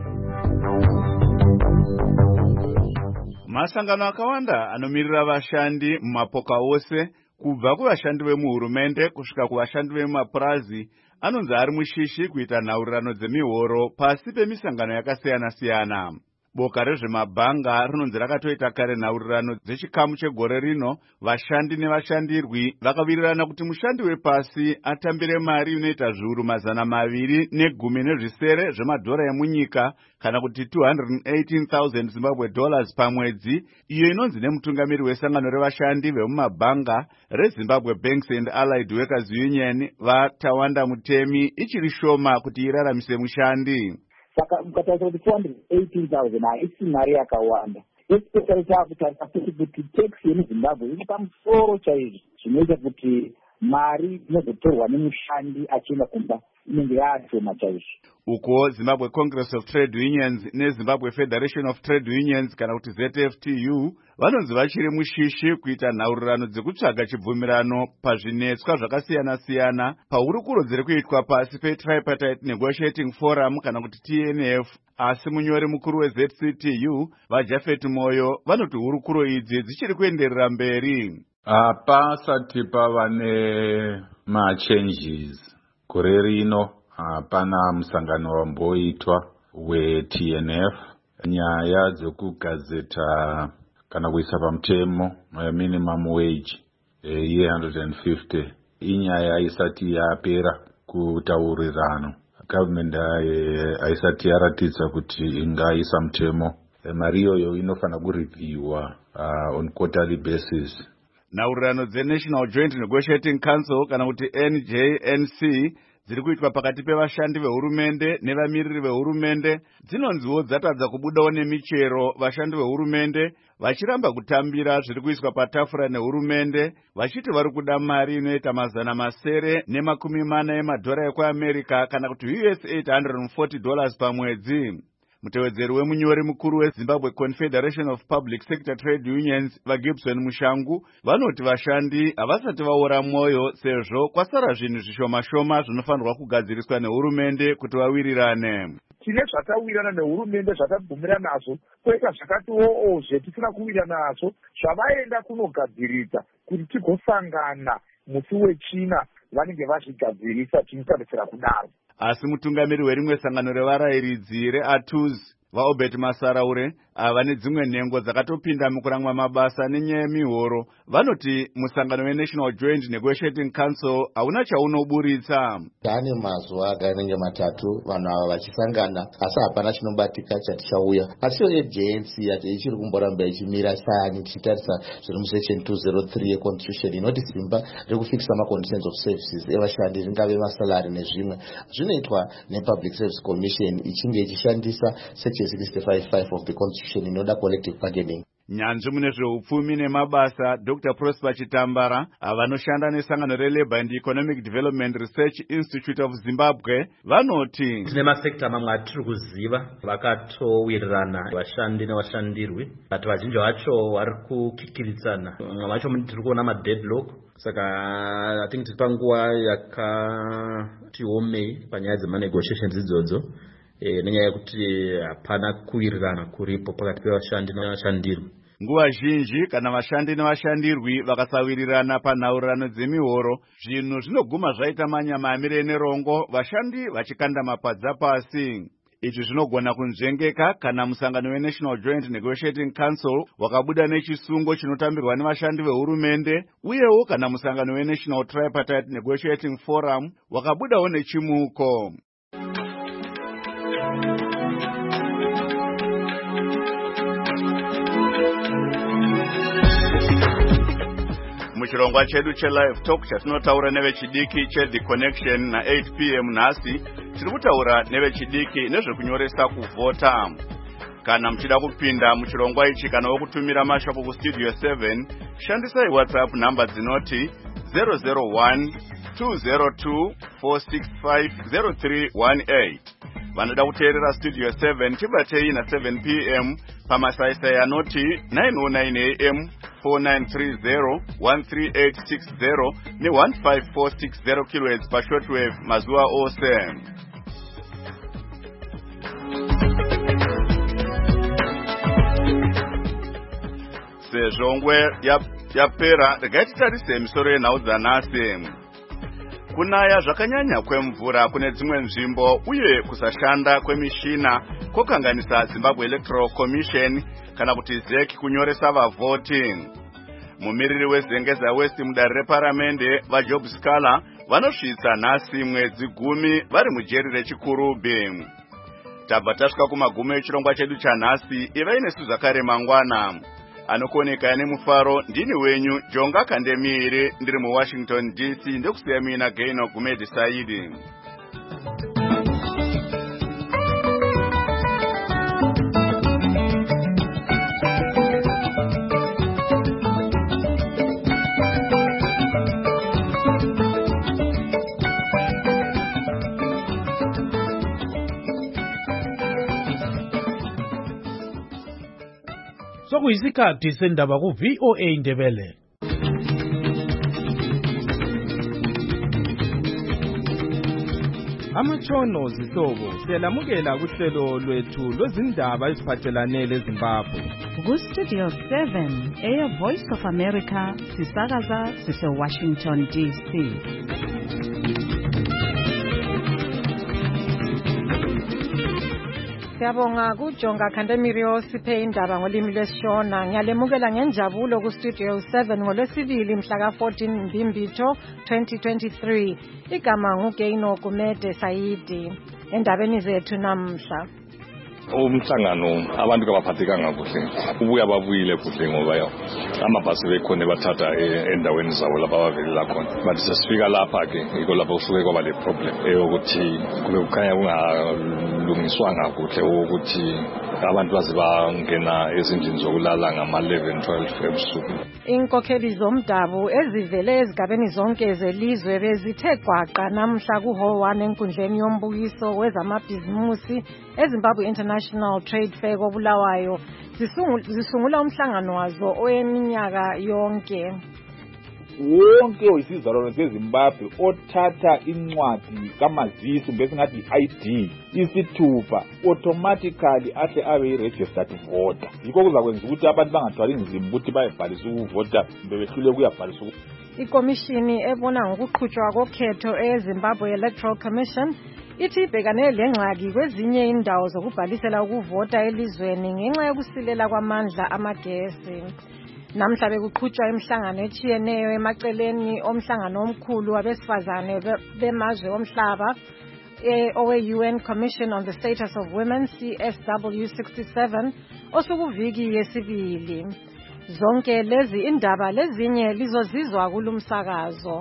Masangano akawanda anomirira vashandi mumapoka ose kubva kuvashandi vemuhurumende kusvika kuvashandi vemumapurazi anonzi ari mushishi kuita nhaurirano dzemihoro pasi pemisangano yakasiyana-siyana. Boka rezvemabhanga rinonzi rakatoita kare nhaurirano dzechikamu chegore rino. Vashandi nevashandirwi vakavirirana kuti mushandi wepasi atambire mari inoita zviuru mazana maviri negumi nezvisere zvemadhora emunyika kana kuti two hundred eighteen thousand Zimbabwe dollars pamwedzi, iyo inonzi nemutungamiri wesangano revashandi vemumabhanga reZimbabwe Banks and Allied Workers Union vaTawanda Mutemi ichiri shoma kuti iraramise mushandi. Saka mukataura kuti two hundred eighteen thousand haisi mari yakawanda. Especially takutarisa futi kuti tax yemuZimbabwe iri pamusoro chaizvo zvinoita kuti mari inozotorwa nemushandi achienda kumba inenge yaashoma chaizvo. Uko Zimbabwe Congress of Trade Unions neZimbabwe Federation of Trade Unions kana kuti Z F T U vanonzi vachiri mushishi kuita nhaurirano dzekutsvaga chibvumirano pazvinetswa zvakasiyana siyana paurukuro dziri kuitwa pasi peTripartite Negotiating Forum kana kuti T N F. Asi munyori mukuru weZ C T U vaJafet Moyo vanoti hurukuro idzi dzichiri kuenderera mberi. Hapasati pava nema-changes gore rino. Hapana musangano wamboitwa we-T N F. Nyaya dzokugazeta kana kuisa pamutemo minimum wage ye one hundred fifty inyaya isati yapera kutaurirano. Government haisati yaratidza kuti ingaisa mutemo. Mari iyoyo inofana kureviewa uh, on quarterly basis. Nhaurirano dzeNational Joint Negotiating Council kana kuti N J N C dziri kuitwa pakati pevashandi vehurumende nevamiriri vehurumende dzinonziwo dzatadza kubudawo nemichero. Vashandi vehurumende vachiramba kutambira zviri kuiswa patafura nehurumende vachiti vari kuda mari inoita mazana masere nemakumi mana emadhora ekuAmerica kana kuti U S eight hundred forty dollars pamwedzi. Mutevedzeri wemunyori mukuru weZimbabwe Confederation of Public Sector Trade Unions vaGibson Mushangu vanoti vashandi havasati vaora mwoyo sezvo kwasara zvinhu zvishoma-shoma zvinofanirwa kugadziriswa nehurumende kuti vawirirane. Tine zvatawirirana nehurumende zvatabvumira nazvo kwoita zvakatiwo zvetisina kuwirirana nazvo zvavaenda kunogadziridza kuti tigosangana musi wechina vanenge vazvigadzirisa tinosabetsera kudaro. Asi mutungamiri werimwe sangano revarayiridzi reA T U Z vaObert Masaraure ava nedzimwe nhengo dzakatopinda mukurangwa mabasa nenyaya yemihoro vanoti musangano weNational Joint Negotiating Council hauna chaunoburitsa. Tane mazuva akanenge matatu vanhu ava vachisangana asi hapana chinobatika chatichauya. Asi yo J N C ichiri kumboramba ichimira sani tichitarisa zviri musection two oh three yeConstitution inoti simba rekufikisa maconditions of services evashandi ringave masalari nezvimwe zvinoitwa nePublic Service Commission ichinge ichishandisa section sixty-five five of the Constitution inoda collective bargaining. Nyanzvi mune zveupfumi nemabasa Doctor Prosper Chitambara avanoshanda nesangano reLabour and Economic Development Research Institute of Zimbabwe vanoti tine masekta mamwe atiri kuziva vakatowirirana vashandi nevashandirwi but vazhinji vacho vari kukikiritsana. Vamwe vacho tiri kuona madeadlock. Saka I think tiri panguva yakati omei panyaya dzemanegotiations idzodzo. E, nenyaya yekuti hapana kuwirirana kuripo pakati pevashandi nevashandirwi. Nguva zhinji kana vashandi nevashandirwi vakasawirirana panhaurirano dzemihoro zvinhu zvinoguma zvaita manyama amire nerongo vashandi vachikanda mapadza pasi. Izvi zvinogona kunzvengeka kana musangano weNational Joint Negotiating Council wakabuda nechisungo chinotambirwa nevashandi vehurumende uyewo kana musangano weNational Tripartite Negotiating Forum wakabudawo nechimuko. Muchirongwa chedu cheLive Talk chatinotaura nevechidiki cheThe Connection na eight p m nhasi tiri kutaura nevechidiki nezvekunyoresa kuvhota. Kana muchida kupinda muchirongwa ichi kana wokutumira mashoko kustudio seven shandisai WhatsApp namba dzinoti zero zero one two zero two four six five zero three one eight. Vanoda kuteerera Studio seven tibatei na seven p m pamasaisai anoti nine oh nine a m four nine three zero one three eight six zero ne one five four six zero kilohertz pashortwave mazuva ose. Sezvo ngwe yapera regai titarise misoro yenhau dzanhasi. Kunaya zvakanyanya kwemvura kune dzimwe nzvimbo uye kusashanda kwemishina kokanganisa Zimbabwe Electoral Commission kana kuti Z E C kunyoresa vavhoti. Mumiriri weZengeza West mudare reparamende vaJob Scala vanosvitsa nhasi mwedzi gumi vari mujeri reChikurubi. Tabva tasvika kumagumo echirongwa chedu chanhasi. Ivai nesu zvakare mangwana. Anokoneka nemufaro ndini wenyu Jonga Kandemiri ndiri muWashington D C ndekusiya mina Gaino Gumedi Saidi. sokuyisikhathi sendaba ku V O A Ndebele. Amatshono zihlobo siyalamukela kuhlelo lwethu lwezindaba eziphathelane leZimbabwe. Ku Studio seven, Air Voice of America, sisakaza sise Washington D C. Siyabonga kujonga Khandemirio siphe indaba ngolimi lwesiShona. Ngiyalemukela ngenjabulo ku Studio seven ngolwesibili mhla ka fourteen Mbimbitho twenty twenty-three. Igama nguGeino Gumede Saidi. Endabeni zethu namhla. Umhlangano abantu kabaphathekanga kuhle. Ubuya babuyile kuhle ngoba amabhasi bekhona bathatha endaweni zabo lapha bavelela khona. Bathi sesifika lapha ke iko lapha usuke kwaba le problem eyokuthi kube kukhanya kungalungiswanga kuhle ukuthi abantu baze bangena ezindlini zokulala ngama eleven twelve ebusuku. Inkokheli zomdabu ezivele ezigabeni zonke zelizwe bezithe gwaqa namhla ku Hall one enkundleni yombukiso wezamabhizimusi eZimbabwe International Trade Fair koBulawayo zisungula umhlangano wazo oyeminyaka yonke. Wonke oyisizalwane seZimbabwe othatha incwadi kamazisi bese ngathi I D isithupha automatically ahle abe registered voter. Yikho kuzakwenza ukuthi abantu bangathwali nzima ukuthi bayebhalisa ukuvota bebehlule kuyabhalisa. Ikomishini ebona ngokuqhutshwa kokhetho eZimbabwe Electoral Commission ithi ibhekane lengxaki kwezinye indawo zokubhalisela ukuvota elizweni ngenxa yokusilela kwamandla amagesi. Namhla bekuqhutshwa imihlangano etshiyeneyo emaceleni omhlangano omkhulu wabesifazane bemazwe omhlaba owe-U N Commission on the Status of Women C S W sixty-seven osukuviki yesibili. Zonke lezi indaba lezinye lizozizwa kulumsakazo.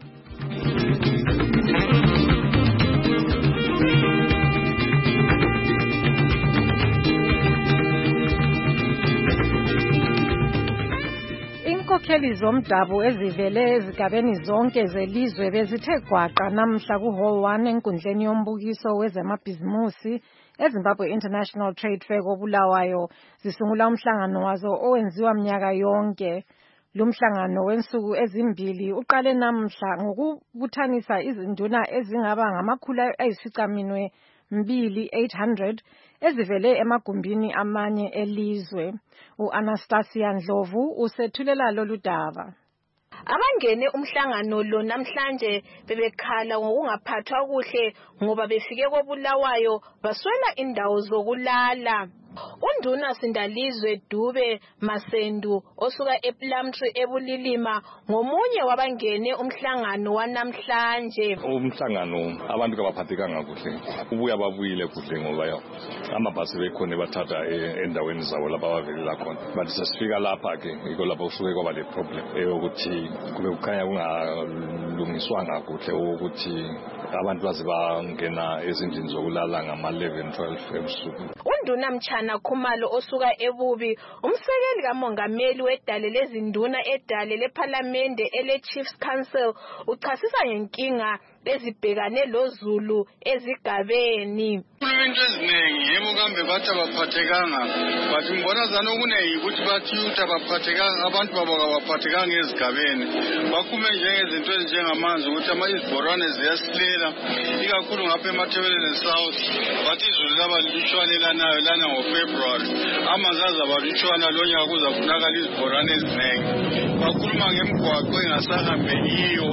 Inkokheli zomdabu ezivele ezigabeni zonke zelizwe bezithe gwaqa namhla ku Hall one enkundleni yombukiso wezamabhizimusi eZimbabwe International Trade Fair koBulawayo zisungula umhlangano wazo owenziwa minyaka yonke. Lumhlangano wensuku ezimbili uqale namhla ngokubuthanisa izinduna ezingaba ngamakhulu ayisificaminwe mbili eight hundred ezivele emagumbini amanye elizwe. U-Anastasia Ndlovu usethulela lolu daba. Abangene umhlangano lo namhlanje bebekhala ngokungaphathwa kuhle ngoba befike koBulawayo baswela indawo zokulala. Unduna Sindalizwe Dube Masendu osuka ePlumtree eBulilima ngomunye wabangene umhlangano wanamhlanje. Umhlangano abantu kabaphathekanga kuhle. Ubuya babuyile kuhle ngoba amabhasi bekhona bathatha endaweni zabo lapha bavelela khona. Bathi sesifika lapha ke iko lapha usuke kwaba le problem eyokuthi kube kukhanya kungalungiswanga kuhle ukuthi abantu baze bangena ezindlini zokulala ngama eleven twelve ebusuku. Unduna Mchana Khumalo osuka eBubi umsekeli kamongameli wedale lezinduna edale leParliament ele Chiefs Council uchasisa ngenkinga ezibhekane loZulu ezigabeni. Into eziningi yebo kambe bathi abaphathekanga bathi mbona zana okuneyi ukuthi bathi uthi abaphathekanga abantu babo abaphathekanga ezigabeni bakhume njengezinto ezinjengamanzi ukuthi ama izibhorane ziyasilela ikakhulu ngapha eMathebeleni South bathi izulu laba lishwanela nayo lana ngoFebruary amanzi azabalishwana lo nyaka kuzafunakala izibhorane eziningi bakhuluma ngemigwaqo engasahambekiyo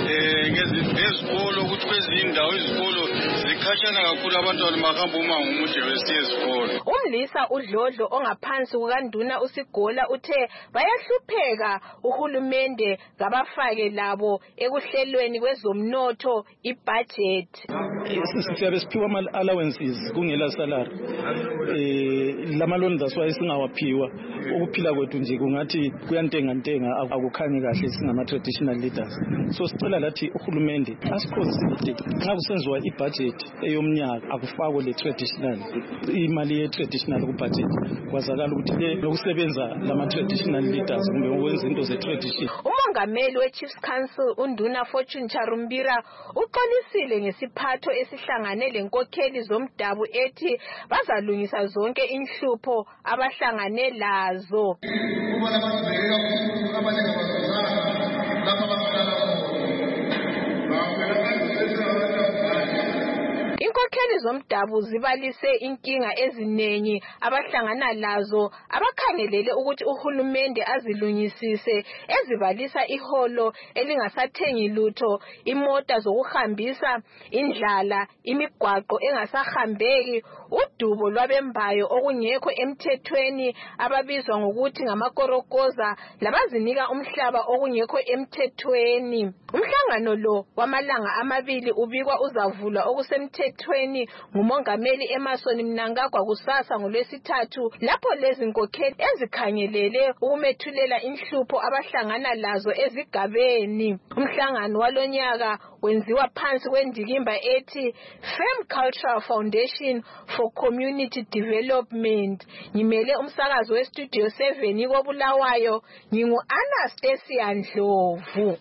eh ngezikolo ukuthi kwezindawo izikolo zikhashana kakhulu abantwana bahamba uma ngomude besiye esikolo. Umlisa uDlodlo ongaphansi kukaNduna uSigola uthe bayahlupheka uhulumende ngabafake labo ekuhlelweni kwezomnotho ibudget. Siyabe siphiwa ama allowances kungela salary. Eh lama loan zaswaye singawaphiwa ukuphila kwethu nje kungathi kuyantenga ntenga akukhanyi kahle singama traditional leaders. So sicela lathi uhulumende asikhosite nxa kusenziwa ibudget eyomnyaka akufakwe le traditional imali ye traditional ku budget kwazakala ukuthi le lokusebenza lama traditional leaders kumbe ukwenza into ze tradition. umongameli we-Chiefs Council uNduna Fortune Charumbira uxolisile ngesiphatho esihlangane lenkokheli zomdabu ethi bazalungisa zonke inhlupho abahlangane lazo. Inkokheli zomdabu zibalise inkinga ezinengi abahlangana lazo abakhangelele ukuthi uhulumende azilungisise, ezibalisa iholo elingasathengi lutho, imota zokuhambisa, indlala, imigwaqo engasahambeki, udubo lwabembayo okungekho emthethweni ababizwa ngokuthi ngamakorokoza, labazinika umhlaba okungekho emthethweni. Umhlangano lo wamalanga amabili ubikwa uzavulwa okusemthethweni ngumongameli Emmerson Mnangagwa kusasa ngoLwesithathu, lapho lezi nkokheli ezikhangelele ukumethulela inhlupho abahlangana lazo ezigabeni. Umhlangano walonyaka wenziwa phansi kwendikimba ethi Firm Cultural Foundation for Community Development. Ngimele umsakazo weStudio seven koBulawayo, ngingu Anastasia Ndlovu.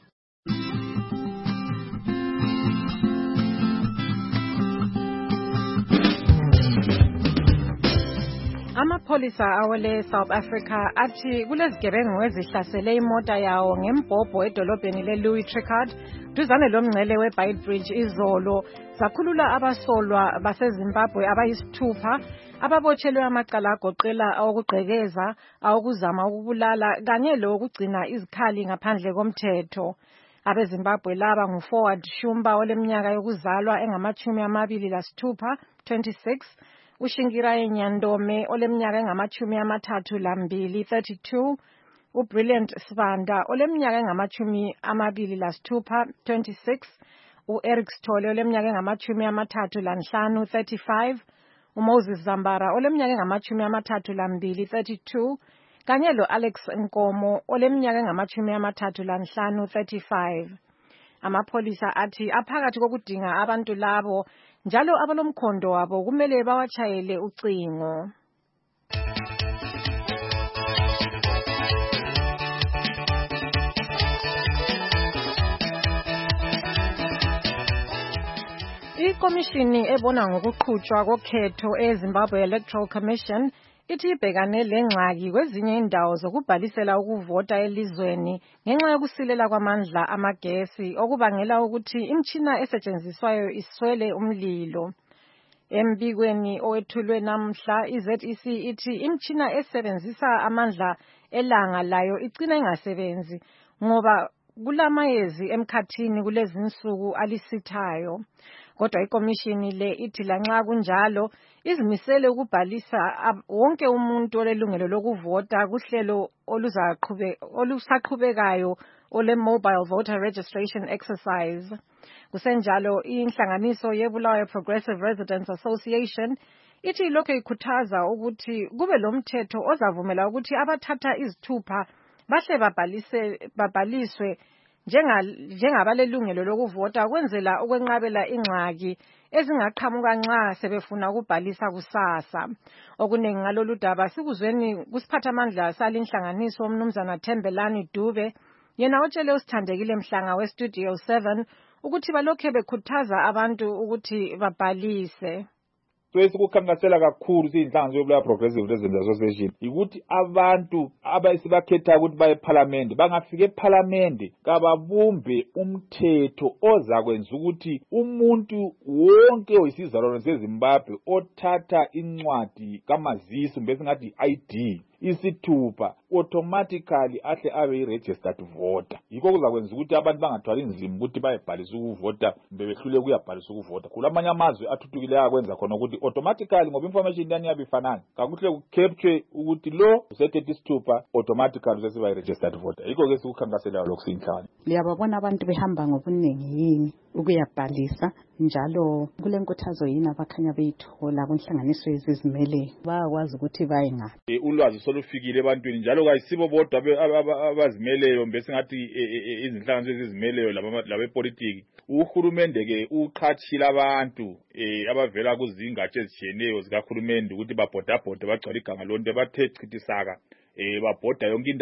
Amapholisa awele South Africa athi kulezigebengu ezihlasele imota yawo ngembhobho edolobheni leLouis Trichardt duzane lomngcele weBeitbridge izolo, zakhulula abasolwa baseZimbabwe abayisithupha ababotshelwe amacala agoqela awokugqekeza, awokuzama ukubulala kanye lowokugcina izikhali ngaphandle komthetho. AbeZimbabwe laba nguForward Shumba oleminyaka yokuzalwa engamachumi amabili lasithupha, twenty-six, uShinkirayi Nyandome oleminyaka engamachumi amathathu lambili, thirty-two, uBrilliant Sibanda oleminyaka engamachumi amabili lasithupha, twenty-six, uEric Sithole oleminyaka engamachumi amathathu lanhlanu, thirty-five, uMoses Zambara oleminyaka engamachumi amathathu lambili, thirty-two, kanye lo-Alex Nkomo oleminyaka engamachumi amathathu lanhlanu, thirty-five. Amapholisa athi aphakathi kokudinga abantu labo njalo abalomkhondo wabo kumele bawachayele ucingo. Ikomishini ebona ngokuqhutshwa kokhetho eZimbabwe Electoral Commission ithi ibhekane lengxaki kwezinye indawo zokubhalisela ukuvota elizweni ngenxa yokusilela kwamandla amagesi okubangela ukuthi imtshina esetshenziswayo iswele umlilo. Embikweni owethulwe namhla, iZ E C ithi imtshina esebenzisa amandla elanga layo igcina ingasebenzi ngoba kulamayezi emkhathini kulezinsuku alisithayo. Kodwa ikomishini le ithi lanxa kunjalo izimisele ukubhalisa wonke umuntu olelungelo lokuvota kuhlelo oluzaqhube olusaqhubekayo ole mobile voter registration exercise. Kusenjalo inhlanganiso yeBulawayo Progressive Residents Association ithi lokho ikhuthaza ukuthi kube lomthetho ozavumela ukuthi abathatha izithupha bahle babhalise babhaliswe njengabalelungelo lokuvota kwenzela ukwenqabela ingxaki ezingaqhamuka nxa sebefuna ukubhalisa kusasa. Okuningi ngalolu daba sikuzweni kusiphathamandla salinhlanganiso umnumzana Thembelani Dube, yena otshele uSithandekile Mhlanga weStudio seven ukuthi balokhe bekhuthaza abantu ukuthi babhalise. So esikukhankasela kakhulu siyinhlanganiso yoBulawayo Progressive Residents Association ukuthi abantu abasibakhetha ukuthi baye eParliament bangafika eParliament kababumbe umthetho ozakwenza ukuthi umuntu wonke oyisizalwane seZimbabwe othatha incwadi kamazisi mbese ngathi I D isithupha automatically ahle abe registered voter. Yikho kuzakwenza ukuthi abantu bangathwali nzima ukuthi bayebhalisa ukuvota bebehlule ukuyabhalisa ukuvota. Kulamanye amazwe athuthukileyo akwenza khona ukuthi automatically ngoba information yani yabifanana kakuhle kucapture ukuthi lo usethethe isithupha automatically usesiba registered voter. Yikho ke sikukhankasela lokho sinhlanje. Liyababona abantu behamba ngobuningi yini ukuyabhalisa njalo kule nkuthazo yini abakhanya beyithola kunhlanganiso yezizimele bayakwazi ukuthi baye ngaphi. Ulwazi solufikile ebantwini njalo kayisibo bodwa abazimeleyo mbese ngathi izinhlanganiso ezizimeleyo labepolitiki. Uhulumende ke uqhathile abantu abavela kuzingatshe ezitshiyeneyo zikahulumende ukuthi babhodabhode bagcwala iganga lonke bathe chithisaka eh babhoda yonke indawo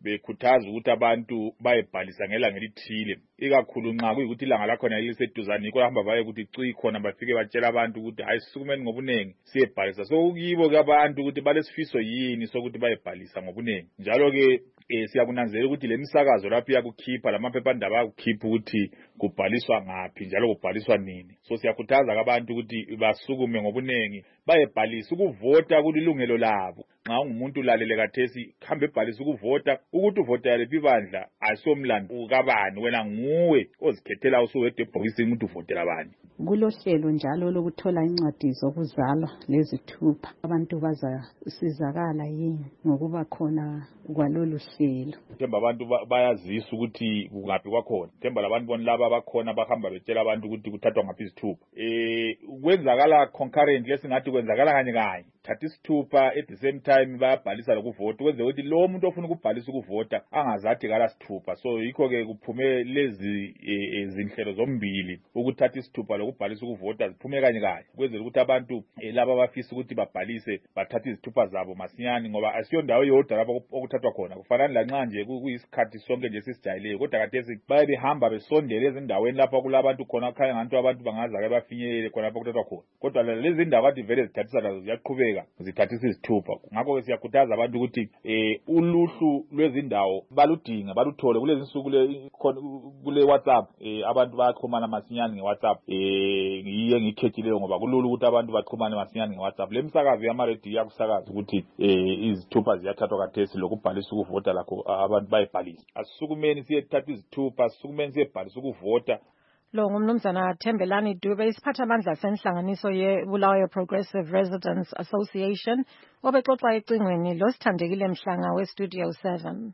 bekhuthaza ukuthi abantu bayebhalisa ngelanga elithile ikakhulu nxa kuyikuthi ilanga lakhona liseduzane yikho hamba baye ukuthi cwi khona bafike batshela abantu ukuthi hayi sisukumeni ngobunengi siyebhalisa. So kuyibo ke abantu ukuthi balesifiso yini sokuthi bayebhalisa ngobunengi. Njalo ke eh siyakunanzelela ukuthi lemisakazo lapho iyakukhipha lamaphephandaba ayakukhipha ukuthi kubhaliswa ngaphi njalo kubhaliswa nini. So siyakhuthaza abantu ukuthi basukume ngobunengi bayebhalisa. Ukuvota kulilungelo labo. Nxa ungumuntu ulalele kathesi khambe ebhalisa ukuvota ukuthi uvota yalephi ibandla asomlando kabani wena nguwe ozikhethela usuwedwa ebhokisini ukuthi uvotela bani. Kulohlelo njalo lokuthola incwadi zokuzalwa lezithupha abantu bazasizakala yini ngokuba khona kwalolu hlelo. Themba abantu bayazisa ukuthi kungaphi kwakhona. Themba labantu bona laba bakhona bahamba betshela abantu ukuthi kuthathwa ngaphi izithupha. Eh kwenzakala concurrently lesingathi kwenzakala kanye kanye. Thatha isithupha at the same time bayabhalisa lokuvota kwenze ukuthi lo muntu ofuna ukubhalisa ukuvota angazathi kala sithupha. So yikho ke kuphume lezi izinhlelo zombili ukuthatha isithupha lokubhalisa ukuvota ziphume kanye kanye kwenze ukuthi abantu laba abafisa ukuthi babhalise bathathe izithupha zabo masinyane ngoba asiyo ndawo yodwa lapho okuthathwa khona. Kufanele lanxa nje kuyisikhathi sonke nje sisijayeleyo kodwa kathesi baye behamba besondele ezindaweni lapho kulabantu khona khaya ngantu abantu bangaza ke bafinyelele khona lapho kuthathwa khona. Kodwa lezi zindawo kade vele zithathisa lazo ziyaqhubeka zithathisa izithupha. Ngakho ke siyakhuthaza abantu ukuthi eh uluhlu lwezindawo baludinga baluthole kulezi insuku kule WhatsApp. Eh abantu bayaxhumana masinyane ngeWhatsApp. Eh ngiye ngikhethileyo ngoba kulula ukuthi abantu baxhumane masinyane ngeWhatsApp. Le misakazo yama-radio iyakusakaza ukuthi eh izithupha ziyathathwa kathesi lokubhalisa ukuvota lakho abantu bayebhalisa. Asisukumeni siyethatha izithupha, asisukumeni siyebhalisa ukuvota. Lo ngumnumzana Thembelani Dube isiphathamandla senhlanganiso ye-Bulawayo Progressive Residents Association obexoxa ecingweni lo Sithandekile Mhlanga we-Studio seven.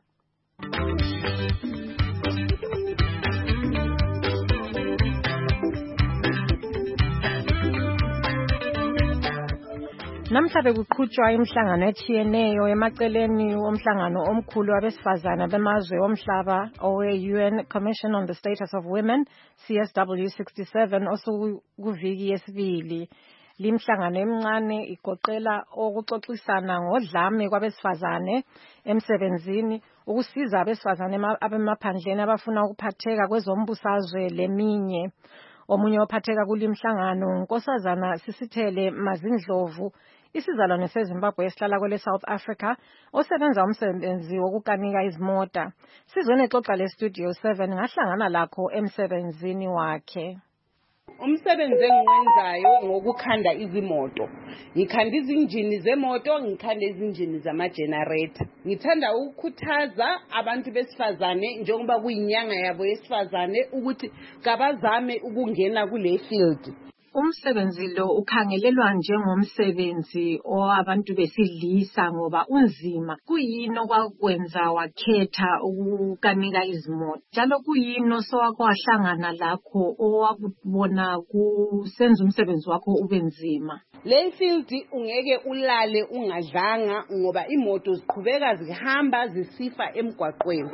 Namhla bekuqhutshwa imihlangano etshiyeneyo emaceleni omhlangano omkhulu wabesifazana bemazwe omhlaba owe-U N Commission on the Status of Women C S W sixty-seven osukuviki yesibili. Limhlangano emncane igoqela okuxoxisana ngodlame kwabesifazane emsebenzini ukusiza abesifazane abemaphandleni abafuna ukuphatheka kwezombusazwe leminye. Omunye ophatheka kulimhlangano unkosazana Sisithele Mazindlovu isizalwane seZimbabwe esihlala kwele South Africa osebenza umsebenzi wokukanika izimota. Sizone xoxa le Studio seven ngahlangana lakho emsebenzini wakhe. Umsebenzi engiwenzayo ngokukhanda izimoto. Ngikhanda izinjini zemoto, ngikhanda izinjini zama-generator. Ngithanda ukukhuthaza abantu besifazane njengoba kuyinyanga yabo yesifazane ukuthi kabazame ukungena kule field. Umsebenzi lo ukhangelelwa njengomsebenzi owabantu besilisa ngoba unzima. Kuyini okwakwenza wakhetha ukukanika izimoto? Njalo kuyini osowakwahlangana lakho owakubona kusenza umsebenzi wakho ube nzima? Le field ungeke ulale ungadlanga ngoba imoto ziqhubeka zihamba zisifa emgwaqweni.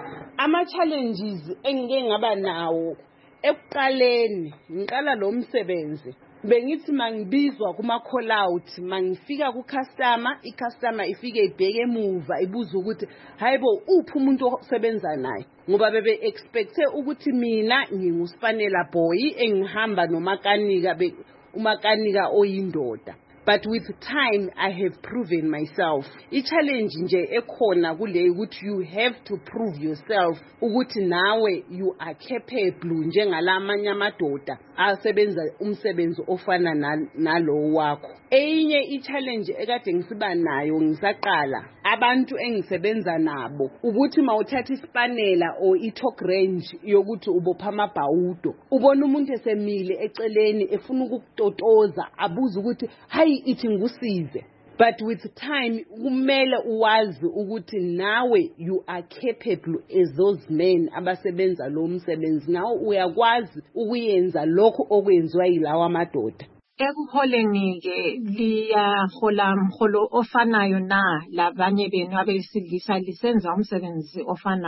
Ama challenges engike ngaba nawo ekuqaleni ngiqala lo msebenzi bengithi mangibizwa kuma call out mangifika ku customer i customer ifike ibheke emuva ibuza ukuthi hayibo uphi umuntu osebenza naye ngoba bebe expecte ukuthi mina nginguspanela boy engihamba nomakanika umakanika oyindoda. But with time, I have proven myself. I challenge nje ekhona kule ukuthi you have to prove yourself ukuthi nawe you are capable njengalamanye amadoda asebenza umsebenzi ofana nalo wakho. Eyinye I challenge ekade ngisiba nayo ngisaqala abantu engisebenza nabo ukuthi mawuthatha isipanela or I torque range yokuthi ubopha amabhawudo ubona umuntu esemile eceleni efuna ukukutotoza abuza ukuthi hayi ithi ngusize. But with time kumele uwazi ukuthi nawe you are capable as those men abasebenza lo msebenzi nawe uyakwazi ukuyenza lokho okwenziwa yilawa amadoda. Ekuholeni ke liyahola mholo ofanayo na labanye benu abesilisa lisenza umsebenzi ofanayo?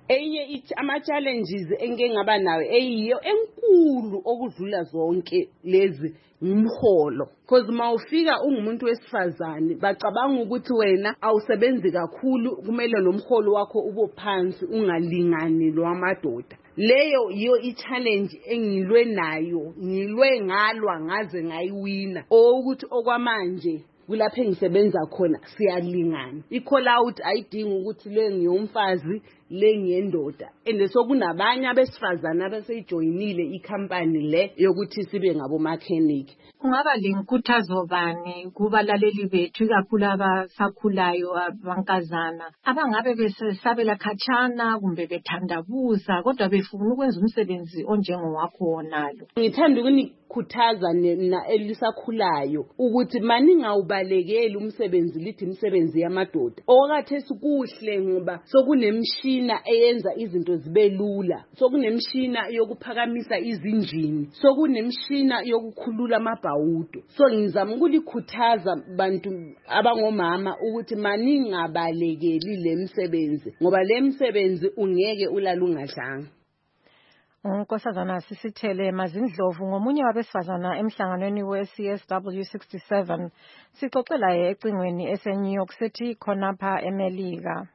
enye ama-challenges engike ngaba nayo eyiyo enkulu okudlula zonke lezi umholo, because mawufika ungumuntu wesifazane bacabanga ukuthi wena awusebenzi kakhulu, kumele nomholo wakho ube phansi ungalingani lwamadoda. Leyo yiyo i-challenge engilwe nayo, ngilwe ngalwa ngaze ngayiwina, ukuthi okwamanje kulapho engisebenza khona siyalingana. I-call out ayidingi ukuthi le ngiyomfazi le ngiyendoda, and sokunabanye abesifazana abasejoyinile ikhampani le yokuthi sibe ngabo mechanic. Kungaba lenkuthazo bani kubalaleli bethu ikakhulu abasakhulayo abankazana abangabe besabela khatshana kumbe bethandabuza kodwa befuna ukwenza umsebenzi onjengowakho wonalo? Ngithanda ukunikhuthaza na elisakhulayo ukuthi maningawubalekeli umsebenzi lithi imisebenzi yamadoda. Okwathi kuhle ngoba sokunemshina eyenza izinto zibe lula, sokunemshina yokuphakamisa izinjini, sokunemshina yokukhulula amabhawudo. So ngizama ukulikhuthaza bantu abangomama ukuthi maningabalekeli lemsebenzi ngoba lemsebenzi ungeke ulala ungadlanga. Unkosazana Sisithele Mazindlovu ngomunye wabesifazana emhlanganweni we-C S W sixty-seven sixoxela ecingweni ese-New York City khonapha eMelika.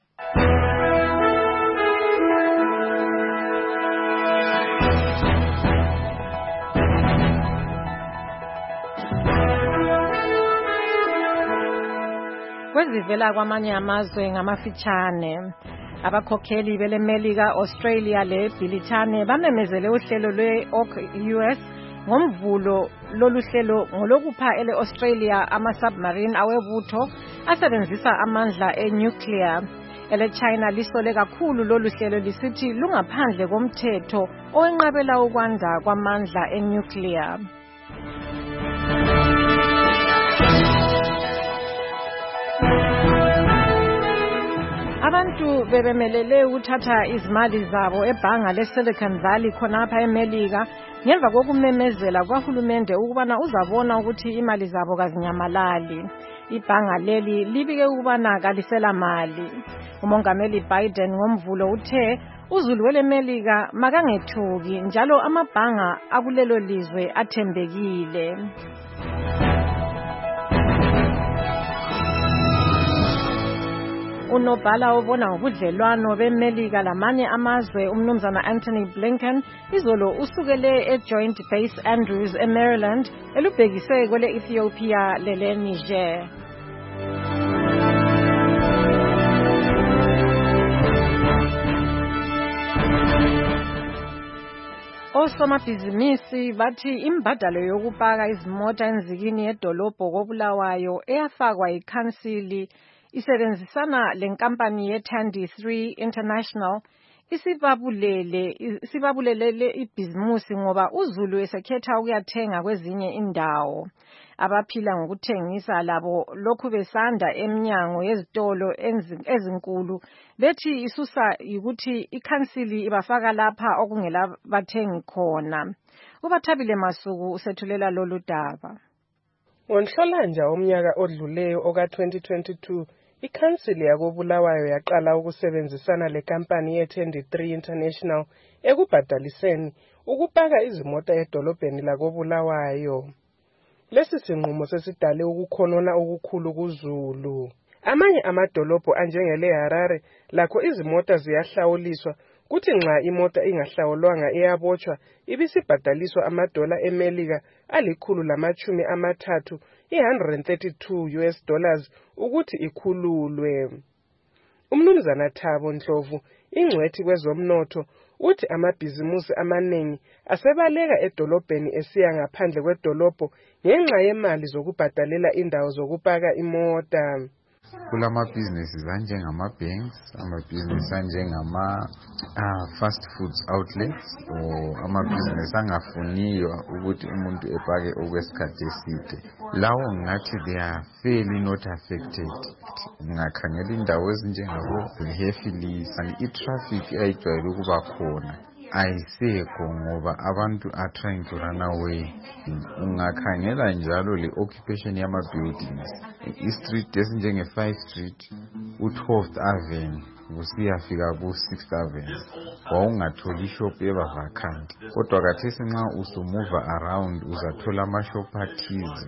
Kwezivela kwamanye amazwe ngamafitshane, abakhokheli beleMelika, Australia le Bhilithane bamemezele uhlelo lwe-O C U S ngomvulo. Lolu hlelo ngolokupha ele-Australia ama-submarine awebutho asebenzisa amandla e-nuclear. Ele-China lisole kakhulu lolu hlelo lisithi lungaphandle komthetho owenqabela ukwanda kwamandla e-nuclear. Abantu bebemelele ukuthatha izimali zabo ebhanga le-Silicon Valley khonapha eMelika ngemva kokumemezela kwahulumende ukubana uzabona ukuthi imali zabo kazinyamalali. Ibhanga leli libike ukubana kalisela mali. Umongameli Biden ngomvulo uthe uzulu weleMelika makangethuki njalo amabhanga akulelo lizwe athembekile. Unobhala obona ngobudlelwano beMelika lamanye amazwe umnumzana Anthony Blinken izolo usukele eJoint Base Andrews eMaryland elubhekise kwele Ethiopia lele Niger. Osomabhizinisi bathi imbadalo yokupaka izimota enzikini yedolobho koBulawayo eyafakwa ikhansili isebenzisana lenkampani yeThandi three International isibabulele isibabulelele ibhizimusi ngoba uzulu esekhetha ukuyathenga kwezinye indawo. Abaphila ngokuthengisa labo lokhu besanda eminyango yezitolo ezinkulu bethi isusa ukuthi ikhansili ibafaka lapha okungela bathengi khona. Ubathabile Masuku usethulela lolu daba. Ngonhlolanja omnyaka odluleyo oka twenty twenty-two ikhansili yakoBulawayo yaqala ukusebenzisana lekampani yeThandi three International ekubhadaliseni ukupaka izimota edolobheni lakoBulawayo. Lesi sinqumo sesidale ukukhonona okukhulu kuZulu. Amanye amadolobho anjengele Harare lakho izimota ziyahlawuliswa kuthi nxa imota ingahlawulwanga iyabotshwa ibisibhadaliswa amadola eMelika alikhulu lamachumi amathathu one hundred thirty-two U S dollars ukuthi ikhululwe. Umnumzana Thabo Ndlovu ingcwethi kwezomnotho uthi amabhizimusi amaningi asebaleka edolobheni esiya ngaphandle kwedolobho ngenxa yemali zokubhadalela indawo zokupaka imota. Kulamabhizinisi anjengama-banks, amabhizinisi anjengama uh, fast foods outlets or amabhizinisi angafuniyo ukuthi umuntu epake okwesikhathi eside. Lawo ngathi they are fairly not affected. Ngakhangela indawo ezinjengabo Hefili i-traffic ayijwayele ukuba khona ayisekho ngoba abantu are trying to run away. Ungakhangela njalo le occupation yama buildings i-street esinjenge five street u-twelfth Avenue kusiyafika ku-six seven wawungatholi ishop eba vacant, kodwa kathesi nxa usumuva around uzathola amashop athize.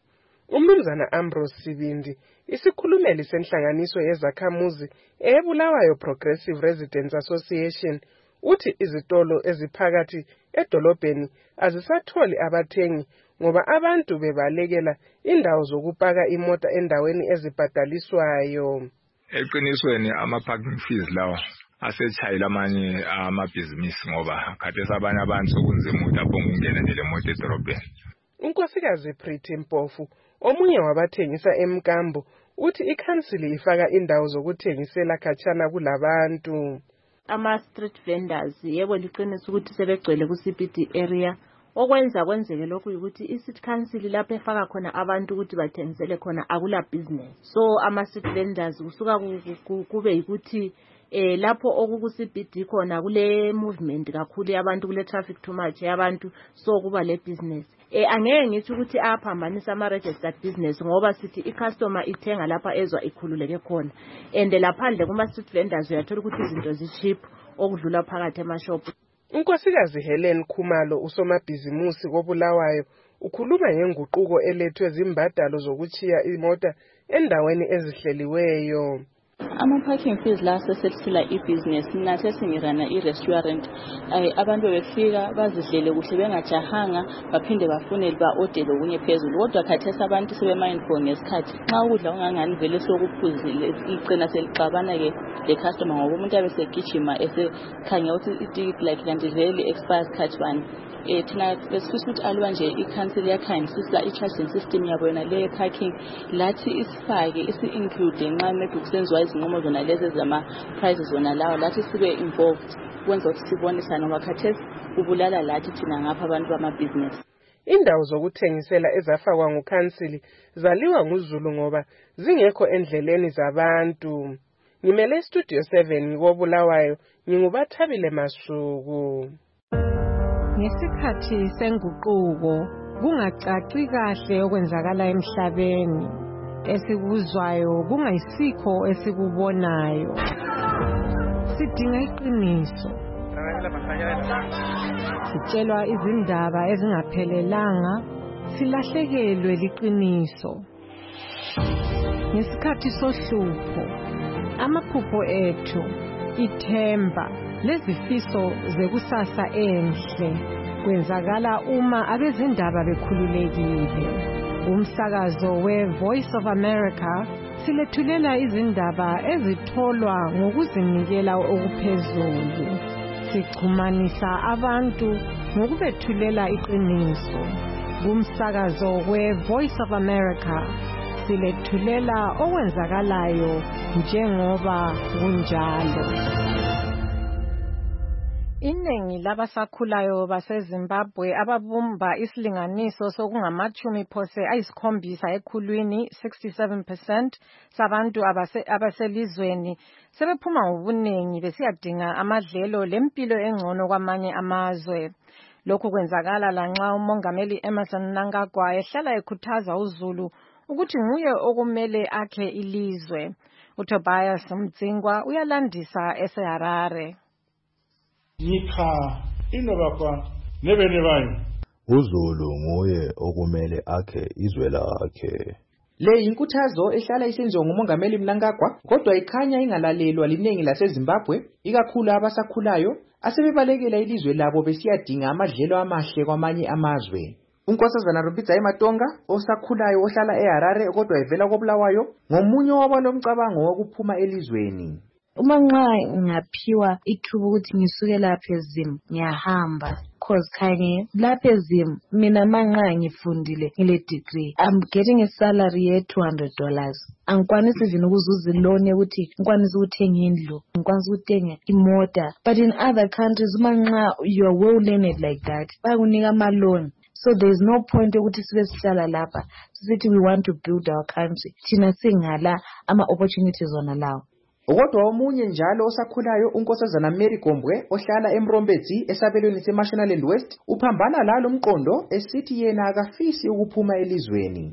Umnumzana Ambrose Sibindi, isikhulumeli senhlanganiso yezakhamuzi eBulawayo Progressive Residents Association, uthi izitolo eziphakathi edolobheni azisatholi abathengi ngoba abantu bebalekela indawo zokupaka imota endaweni ezibhadaliswayo. Eqinisweni ama-parking fees lawa asetshayile amanye amabhizinisi ngoba khathesi abanye abantu sokunzima ukuthi abhonge ukungena nele moto edolobheni. unkosikazi Pretty Mpofu, omunye wabathengisa eMkambo, uthi ikhansili ifaka indawo zokuthengisela khatshana kulabantu. Ama-street vendors yebo liqiniso ukuthi sebegcwele ku-C B D area, okwenza kwenzeke lokhu ukuthi i-city council lapho efaka khona abantu ukuthi bathengisele khona akula business. So ama-street vendors kusuka kube yikuthi eh lapho okuku-C B D khona kule movement kakhulu yabantu, kule traffic too much yabantu, so kuba le business. Eh angeke ngithi ukuthi aphambanisa ama-registered business ngoba sithi i-customer ithenga lapha ezwa ikhululeke khona, and laphandle kuma-street vendors uyathola ukuthi izinto zi-cheap okudlula phakathi emashop. Unkosikazi Helen Khumalo, usomabhizimusi koBulawayo, ukhuluma ngenguquko elethwe zimbadalo zokuchiya imota endaweni ezihleliweyo. Ama-parking fees la sesethula i-business nathi singirana i-restaurant, abantu befika bazidlele kuhle bengajahanga baphinde bafune ba-odele okunye phezulu, kodwa khathesi abantu sebe-mindful ngesikhathi. Nxa ukudla ungangani vele sokuphuzile iqina selixabana-ke le-customer ngoba umuntu abe segijima esekhanya ukuthi itikiti like kanti vele expire sikhathi bani. Eh thina besifisa ukuthi aliwa nje i-council yakhangisisa i-charging system yabo yona le parking lathi isifake isi-include nxa maybe kusenziwa izinqumo zona lezi zama-prices zona lawo lathi sibe involved kwenza ukuthi sibonisane ngoba khathesi kubulala lathi thina ngapha abantu bamabhizinesi. Indawo zokuthengisela ezafakwa ngukhansili zaliwa nguZulu ngoba zingekho endleleni zabantu. Ngimele Studio seven ngikoBulawayo, nginguBathabile Masuku. Ngesikhathi senguquko kungacaci kahle okwenzakala emhlabeni, esikuzwayo kungayisikho esikubonayo. Sidinga iqiniso, sitshelwa izindaba ezingaphelelanga, silahlekelwe liqiniso. Ngesikhathi sohlupho, amaphupho ethu, ithemba lezifiso zekusasa enhle kwenzakala uma abezindaba bekhululekile. Umsakazo we-Voice of America silethulela izindaba ezitholwa ngokuzinikela okuphezulu. Sichumanisa abantu ngokubethulela iqiniso. Kumsakazo we-Voice of America silethulela okwenzakalayo njengoba kunjalo. Iningi labasakhulayo baseZimbabwe ababumba isilinganiso sokungamachumi phose ayisikhombisa ekhulwini sixty-seven percent sabantu abase abaselizweni sebephuma ngobuningi besiyadinga amadlelo lempilo engcono kwamanye amazwe. Lokhu kwenzakala lanxa umongameli Emmerson Mnangagwa ehlala ekhuthaza uZulu ukuthi nguye okumele akhe ilizwe. uTobias Mtsingwa uyalandisa eseHarare. Nyika inobakwa nebene bayo. uZulu nguye okumele akhe izwe lakhe. Le inkuthazo ehlala isenziwa ngumongameli Mnangagwa kodwa ikhanya ingalalelwa liningi laseZimbabwe, ikakhulu abasakhulayo asebebalekela ilizwe labo besiyadinga amadlelo amahle kwamanye amazwe. Unkosazana Rubidza Matonga osakhulayo ohlala eHarare kodwa evela koBulawayo ngomunye wabalomcabango wokuphuma elizweni. Uma nxa ngaphiwa ithuba ukuthi ngisuke lapha eZim ngiyahamba cause khanye lapha eZim mina manxa ngifundile ngile degree I'm getting a salary ye two hundred dollars. Angikwanisi even ukuzuza loan ukuthi ngikwanisa ukuthenga indlu, ngikwanisa ukuthenga imota, but in other countries manxa you are well learned like that bakunika ama loan. So there is no point ukuthi sibe sihlala lapha sithi we want to build our country thina singala ama opportunities on lawo. Kodwa omunye njalo osakhulayo unkosazana Mary Gombwe ohlala eMrombedzi esabelweni seMashonaland West uphambana lalo umqondo esithi yena akafisi ukuphuma elizweni.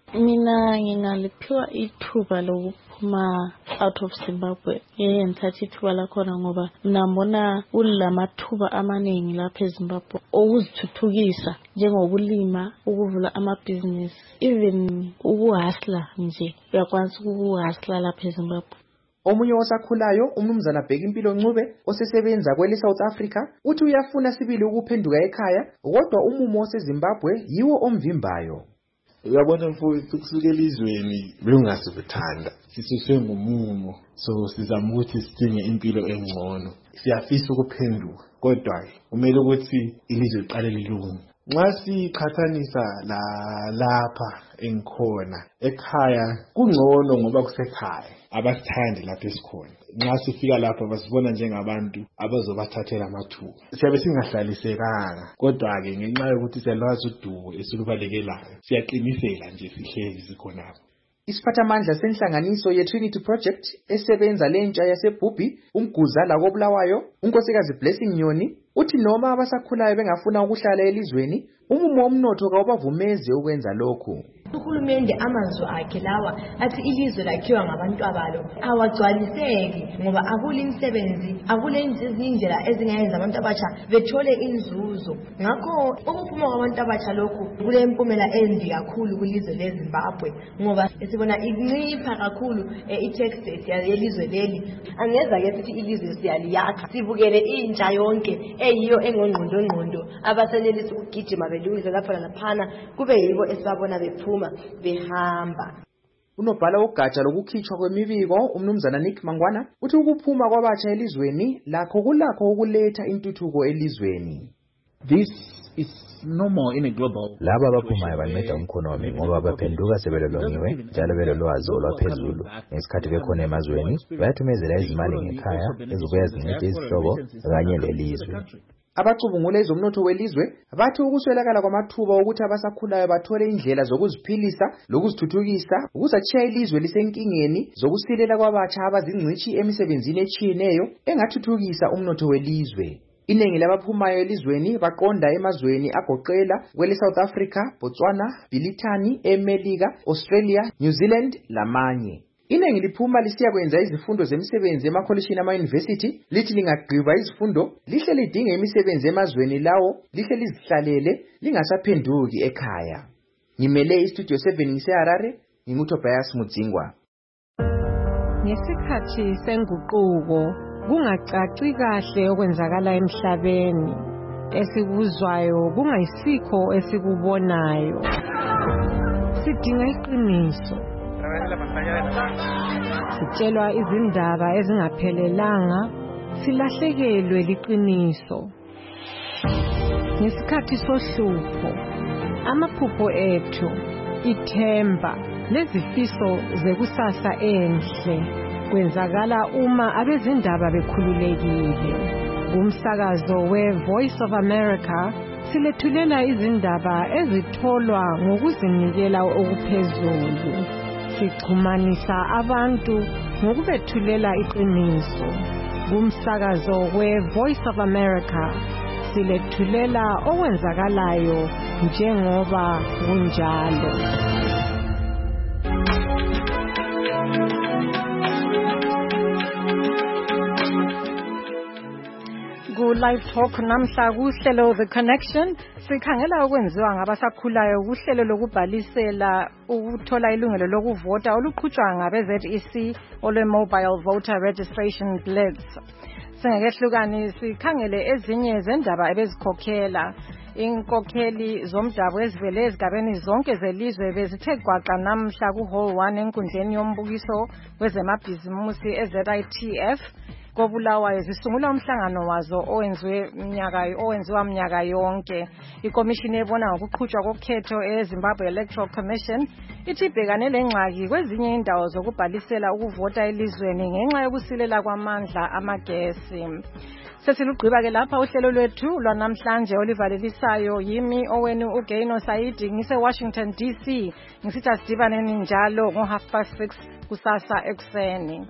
Mina ngingaliphiwa ithuba lokuphuma out of Zimbabwe. Ngeke ngithathe ithuba lakhona ngoba nambona kulamathuba amaningi lapha eZimbabwe okuzithuthukisa njengokulima, ukuvula amabhizinisi, even ukuhasla nje. Uyakwanisa ukuhasla lapha eZimbabwe. Omunye osakhulayo umnumzana Bhekimpilo Ncube osesebenza kwele South Africa uthi uyafuna sibili ukuphenduka ekhaya kodwa umumo oseZimbabwe yiwo omvimbayo. Uyabona mfowethu kusuka elizweni belungasikuthanda sisuswe ngumumo so sizama ukuthi sidinge impilo engcono siyafisa ukuphenduka kodwa kumele ukuthi ilizwe liqale lilunge. Nxa siqhathanisa la lapha engikhona ekhaya kungcono ngoba kusekhaya abasithandi lapha esikhona. Nxa sifika lapha basibona njengabantu abazobathathela amathuba. Siyabe singahlalisekanga kodwa ke ngenxa yokuthi siyalwazi udubo esilubalekelayo siyaqinisela nje sihlezi sikhonapho. Isiphathamandla senhlanganiso ye-Trinity Project esebenza lentsha yaseBhubhi umguza la koBulawayo unkosikazi Blessing Nyoni uthi noma abasakhulayo bengafuna ukuhlala elizweni umumo omnotho kawubavumeze ukwenza lokhu. Uhulumende amazwi akhe lawa athi ilizwe lakhiwa ngabantu abalo awagcwaliseki ngoba akule imisebenzi akule izindlela ezingayenza abantu abatsha bethole inzuzo. Ngakho ukuphuma kwabantu abatsha lokhu kule impumela embi kakhulu kulizwe leZimbabwe ngoba sibona incipha kakhulu i-tax yelizwe leli. Angeza ke sithi ilizwe siyaliyakha sibukele intsha yonke eyiyo engongqondo ngqondo abasenelisa ukugijima belungise lapha laphana kube yibo esibabona bephuma behamba. Unobhala ugatsha lokukhitshwa kwemibiko umnumzana Nick Mangwana uthi ukuphuma kwabatsha elizweni lakho kulakho ukuletha intuthuko elizweni. This is normal in a global. Laba abaphumayo banceda umkhonomi ngoba baphenduka sebelolongiwe njalo belolwazi olwaphezulu. Ngesikhathi bekhona emazweni bayathumezela izimali ngekhaya ezibuya zincede izihlobo kanye lelizwe. Abacubungula ezomnotho welizwe bathi ukuswelakala kwamathuba ukuthi abasakhulayo bathole indlela zokuziphilisa lokuzithuthukisa ukuzatshiya ilizwe lisenkingeni zokusilela kwabatsha abazingcishi emisebenzini etshiyeneyo engathuthukisa umnotho welizwe. Iningi labaphumayo elizweni baqonda emazweni agoqela kwele South Africa, Botswana, Bhilithani, eMelika, Australia, New Zealand lamanye. Iningi liphuma lisiya kwenza izifundo zemisebenzi emakholishini ama-university lithi lingagqiba izifundo lihle lidinge imisebenzi emazweni lawo lihle lizihlalele lingasaphenduki ekhaya. Ngimele iStudio seven ngiseHarare nginguTobias Mudzingwa. Ngesikhathi senguquko kungacaci kahle okwenzakala emhlabeni esikuzwayo kungayisikho esikubonayo. Sidinga iqiniso. Sitshelwa izindaba ezingaphelelanga silahlekelwe liqiniso. Ngesikhathi sohlupho amaphupho ethu ithemba lezifiso zekusasa enhle kwenzakala uma abezindaba bekhululekile. Kumsakazo we-Voice of America silethulela izindaba ezitholwa ngokuzinikela okuphezulu. Sixhumanisa abantu ngokubethulela iqiniso. Kumsakazo we-Voice of America silethulela okwenzakalayo njengoba kunjalo. Ku-Live Talk namhla kuhlelo The Connection sikhangela okwenziwa ngabasakhulayo kuhlelo lokubhalisela ukuthola ilungelo lokuvota oluqhutshwa ngabe-Z E C olwe-Mobile Voter Registration Blitz. Singekehlukani sikhangele ezinye zendaba ebezikhokhela. Inkokheli zomdabu ezivele ezigabeni zonke zelizwe bezithe gwaqa namhla ku-Hall one enkundleni yombukiso wezemabhizimusi e-Z I T F koBulawayo zisungula umhlangano wazo owenziwe minyaka owenziwa minyaka yonke. Ikomishini ebona ngokuqhutshwa kokhetho eZimbabwe Electoral Commission ithi ibhekane lengxaki kwezinye indawo zokubhalisela ukuvota elizweni ngenxa yokusilela kwamandla amagesi. Sesilugqiba ke lapha uhlelo lwethu lwanamhlanje olivalelisayo yimi owenu uGaino Saidi ngise Washington D C ngisithi asidibaneni njalo ngo half past six kusasa ekseni.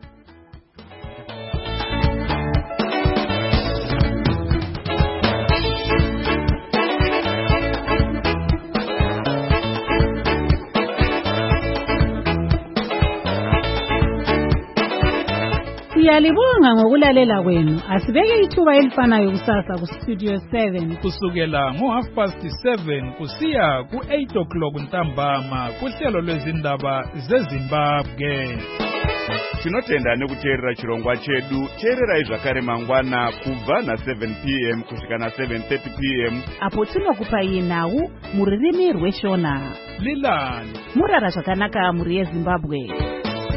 Siyalibonga ngokulalela kwenu. Asibeke ithuba elifanayo kusasa ku Studio seven kusukela ngo half past seven kusiya ku eight o'clock ntambama kuhlelo lwezindaba zeZimbabwe. Tinotenda nekuteerera chirongwa chedu. Teererai zvakare mangwana kubva na seven p m kusvika na seven thirty p m apo tinokupai nhau muririmi rweshona. Lilani murara zvakanaka muri yeZimbabwe.